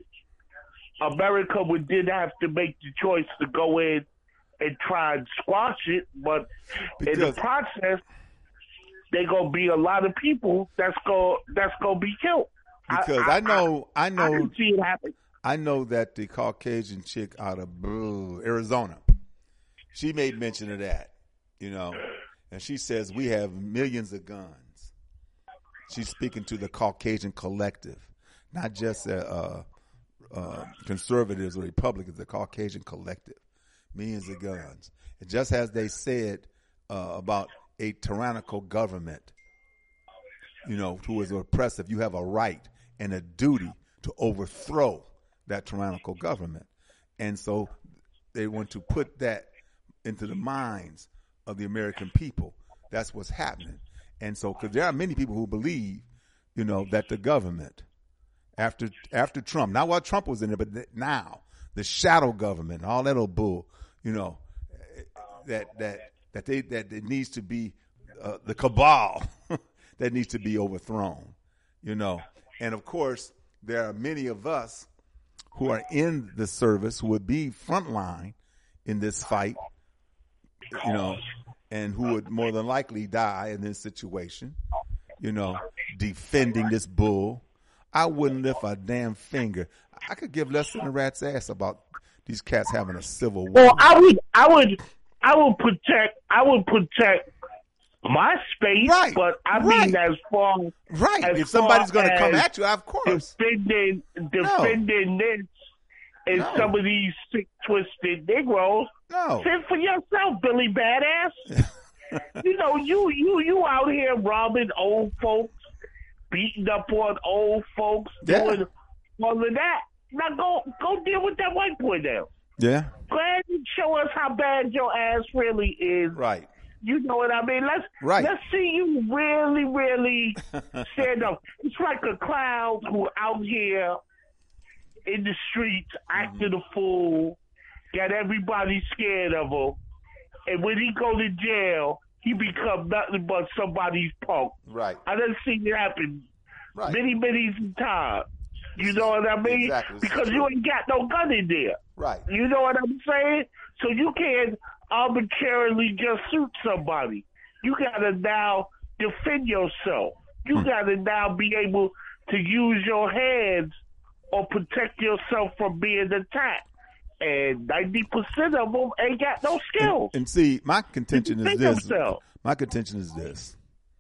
America would then have to make the choice to go in and try and squash it. But in the Because- process, there's gonna be a lot of people that's go that's gonna be killed. Because I, know, I, I know, can see it happen. I know that the Caucasian chick out of boo, Arizona, she made mention of that, you know, and she says we have millions of guns. She's speaking to the Caucasian collective, not just uh, uh, uh, conservatives or Republicans, the Caucasian collective, millions of guns. And just as they said uh, about a tyrannical government, you know, who is oppressive, you have a right and a duty to overthrow that tyrannical government. And so they want to put that into the minds of the American people. That's what's happening. And so, because there are many people who believe, you know, that the government, after after Trump, not while Trump was in it, but now, the shadow government, all that old bull, you know, that that that they that it needs to be uh, the cabal that needs to be overthrown, you know. And of course, there are many of us who are in the service who would be frontline in this fight, you know, and who would more than likely die in this situation, you know, defending this bull. I wouldn't lift a damn finger. I could give less than a rat's ass about these cats having a civil war. Well, I would, I would, I would protect, I would protect my space, Right, but I right. mean, as far Right. as If somebody's far going to come as at you, of course. defending, defending this and No. some of these sick, twisted Negroes, No. fend for yourself, Billy Badass. You know, you you you out here robbing old folks, beating up on old folks, Yeah. doing all of that. Now go go deal with that white boy now. Yeah. Go ahead and show us how bad your ass really is. Right. You know what I mean? Let's right. let's see you really, really stand up. It's like a clown who out here in the streets acting mm-hmm. a fool, got everybody scared of him, and when he go to jail, he become nothing but somebody's punk. Right. I done seen it happen right. many, many times. You know what I mean? Exactly. Because you ain't got no gun in there. Right. You know what I'm saying? So you can't arbitrarily just shoot somebody. You gotta now defend yourself. You hmm. gotta now be able to use your hands or protect yourself from being attacked. And ninety percent of them ain't got no skills. And, and see, my contention is this. Themselves. My contention is this.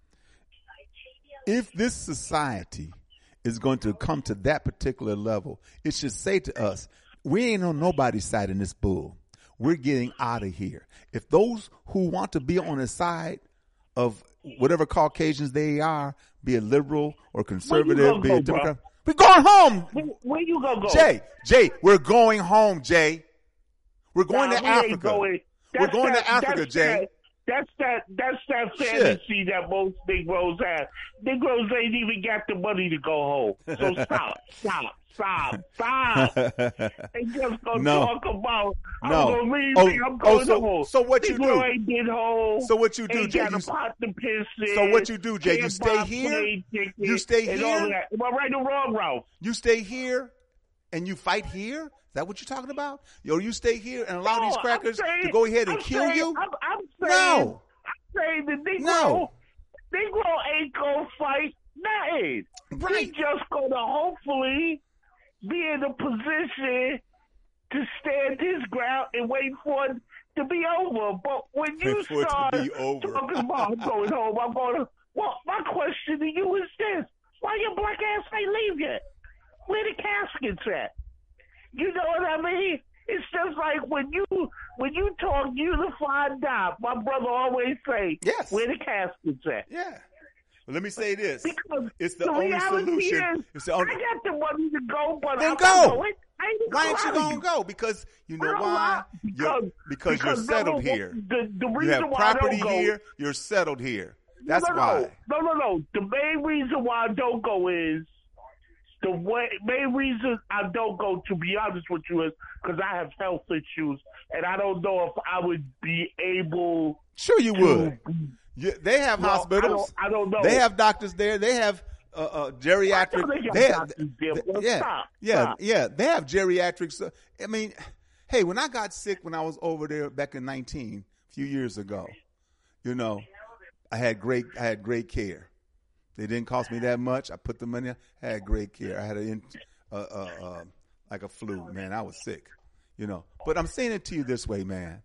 If this society is going to come to that particular level, it should say to us, we ain't on nobody's side in this bull. We're getting out of here. If those who want to be on the side of whatever Caucasians they are, be it liberal or conservative, be go, it Democrat, we're going home. Where, where you gonna go? Jay, Jay, we're going home, Jay. We're going nah, to we Africa. Going. We're going that, to Africa, Jay. That, that's that that's that fantasy Shit. that most Negroes have. Negroes ain't even got the money to go home. So stop, stop. Stop, stop. They just gonna no. talk about, I'm no. gonna leave oh, me, I'm going oh, so, home. So what you Negro do? ain't get home. So what you do, ain't Jay? Got You, a pot to piss in, so what you do, Jay? You stay here? You stay and here? All that. Am I right or wrong, Ralph? You stay here and you fight here? Is that what you're talking about? Yo, you stay here and allow no, these crackers saying, to go ahead and I'm kill saying, you? I'm, I'm saying, no. I'm saying the Negro, no. Negro ain't gonna fight nothing. Right. He's just gonna hopefully be in a position to stand his ground and wait for it to be over. But when you wait for start it to be over. talking about I'm going home, I'm going to, well, my question to you is this. Why your black ass ain't leave yet? Where the caskets at? You know what I mean? It's just like when you when you talk unified dot, my brother always say, yes. where the caskets at? Yeah. Well, let me say this. Because it's the, the only solution. Is, it's the only... I got the money to go, but then I'm go. Going. Why ain't you gonna go? Because you know why? Because, you're, because, because you're settled no, here. The, the reason you have why property I don't here. Go, you're settled here. That's no, no, why. No, no, no. The main reason why I don't go is the way, main reason I don't go, to be honest with you, is because I have health issues, and I don't know if I would be able. Sure, you to, would. You, they have well, hospitals. I don't, I don't know. They have doctors there. They have uh, uh, geriatric. They, they have, doctors there. Well, yeah, stop, yeah, stop. yeah. They have geriatrics. Uh, I mean, hey, when I got sick when I was over there back in nineteen, a few years ago, you know, I had great. I had great care. They didn't cost me that much. I put the money. I had great care. I had a uh, uh, uh, like a flu. Man, I was sick. You know, but I'm saying it to you this way, man.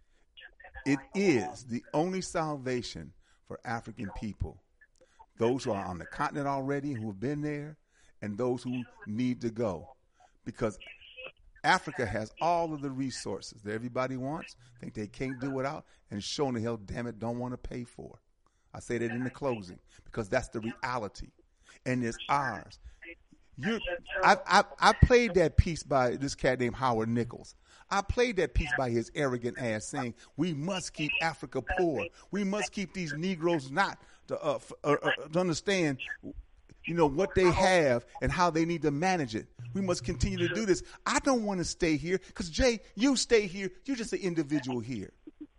It is the only salvation for African people, those who are on the continent already, who have been there, and those who need to go. Because Africa has all of the resources that everybody wants, think they can't do without, and showing the hell, damn it, don't want to pay for. I say that in the closing, because that's the reality, and it's ours. You, I, I, I played that piece by this cat named Howard Nichols. I played that piece by his arrogant ass saying, we must keep Africa poor. We must keep these Negroes not to, uh, f- uh, uh, to understand, you know, what they have and how they need to manage it. We must continue to do this. I don't want to stay here because, Jay, you stay here. You're just an individual here.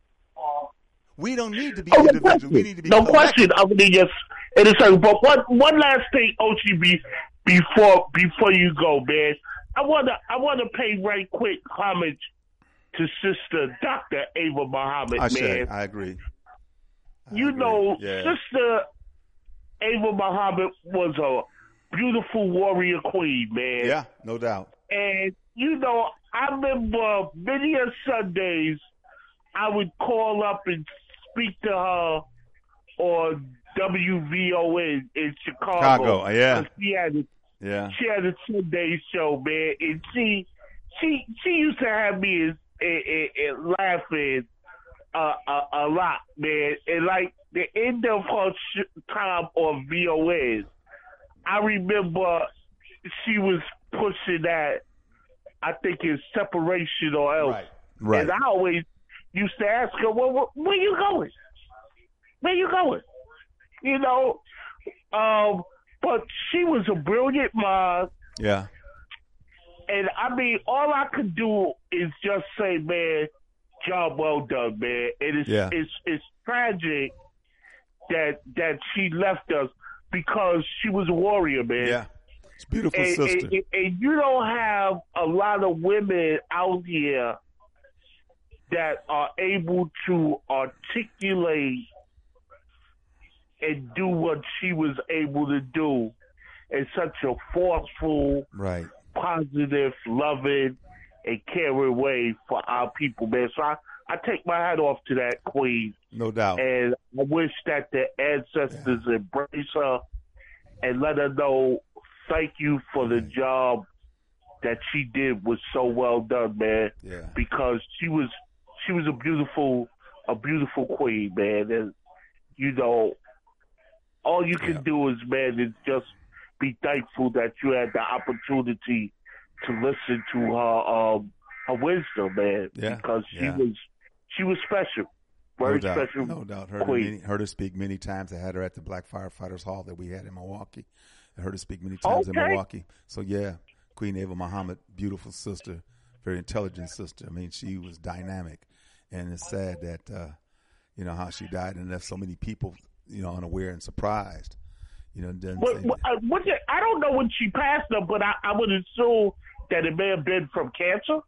We don't need to be oh, individuals. No we need to be No collective. question. I mean, yes, it is certain. But one, one last thing, O G B, before before you go, man. I wanna I wanna pay right quick homage to Sister Doctor Ava Muhammad, I man. say, I agree. I you agree. know, yeah. Sister Ava Muhammad was a beautiful warrior queen, man. Yeah, no doubt. And you know, I remember many of Sundays I would call up and speak to her on W V O N in Chicago. Chicago, yeah. She had a, yeah. She had a Sunday show, man, and she she she used to have me as, as, as laughing uh, a, a lot, man. And like the end of her sh- time on V O N, I remember she was pushing that I think it's separation or else. Right. Right. And I always used to ask her, well, where, where you going? Where you going? You know, um, but she was a brilliant mind. Yeah. And, I mean, all I could do is just say, man, job well done, man. It is, Yeah. it's, it's tragic that that she left us because she was a warrior, man. Yeah. It's a beautiful And, sister. and, and you don't have a lot of women out here that are able to articulate and do what she was able to do in such a forceful, Right. positive, loving, and caring way for our people, man. So I, I take my hat off to that queen. No doubt. And I wish that the ancestors yeah. embrace her and let her know thank you for the job that she did was so well done, man. Yeah. Because she was she was a beautiful a beautiful queen, man. And you know, all you can yeah. do is, man, is just be thankful that you had the opportunity to listen to her um her wisdom, man. Yeah. Because she yeah. was she was special. Very no special. Doubt. No doubt. Heard her, many, heard her speak many times. I had her at the Black Firefighters Hall that we had in Milwaukee. I heard her speak many times okay. in Milwaukee. So, yeah, Queen Ava Muhammad, beautiful sister, very intelligent sister. I mean, she was dynamic. And it's sad that, uh, you know, how she died and left so many people, you know, unaware and surprised. You know, didn't what, what, uh, what did, I don't know when she passed them, but I, I would assume that it may have been from cancer.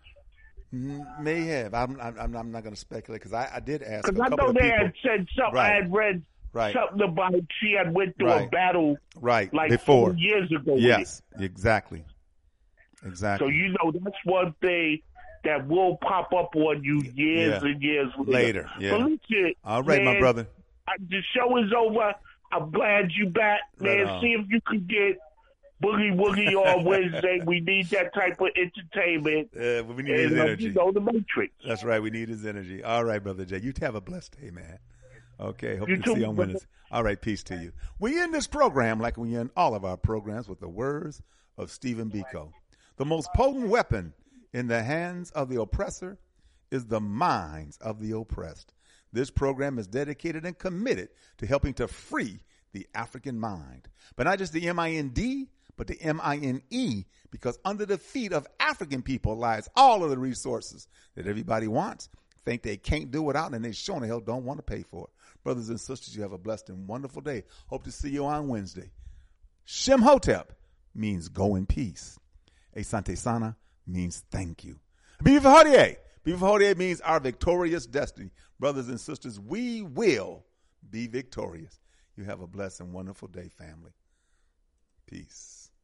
May have. I'm. I'm, I'm not going to speculate because I, I did ask. Because I know they people. had said something. Right. I had read right. something about she had went through right. a battle, right, like before years ago. Yes, exactly, exactly. So you know that's one thing that will pop up on you years yeah. and years later. later. Yeah. But listen, all right, man, my brother. I, the show is over. I'm glad you back, man. Right See if you can get Boogie Woogie on Wednesday. We need that type of entertainment. Uh, we need and, his uh, energy. You know, the Matrix. That's right. We need his energy. All right, Brother Jay. You have a blessed day, man. Okay. Hope you to too, see you on brother. Wednesday. All right. Peace to you. We end this program like we end all of our programs with the words of Stephen Biko. The most potent weapon in the hands of the oppressor is the minds of the oppressed. This program is dedicated and committed to helping to free the African mind. But not just the M I N D, but the M I N E, because under the feet of African people lies all of the resources that everybody wants, think they can't do without, and they sure the hell don't want to pay for it. Brothers and sisters, you have a blessed and wonderful day. Hope to see you on Wednesday. Shem Hotep means go in peace. Asante Sana means thank you. Bibi Hodie. Bibi Hodie means our victorious destiny. Brothers and sisters, we will be victorious. You have a blessed and wonderful day, family. Peace.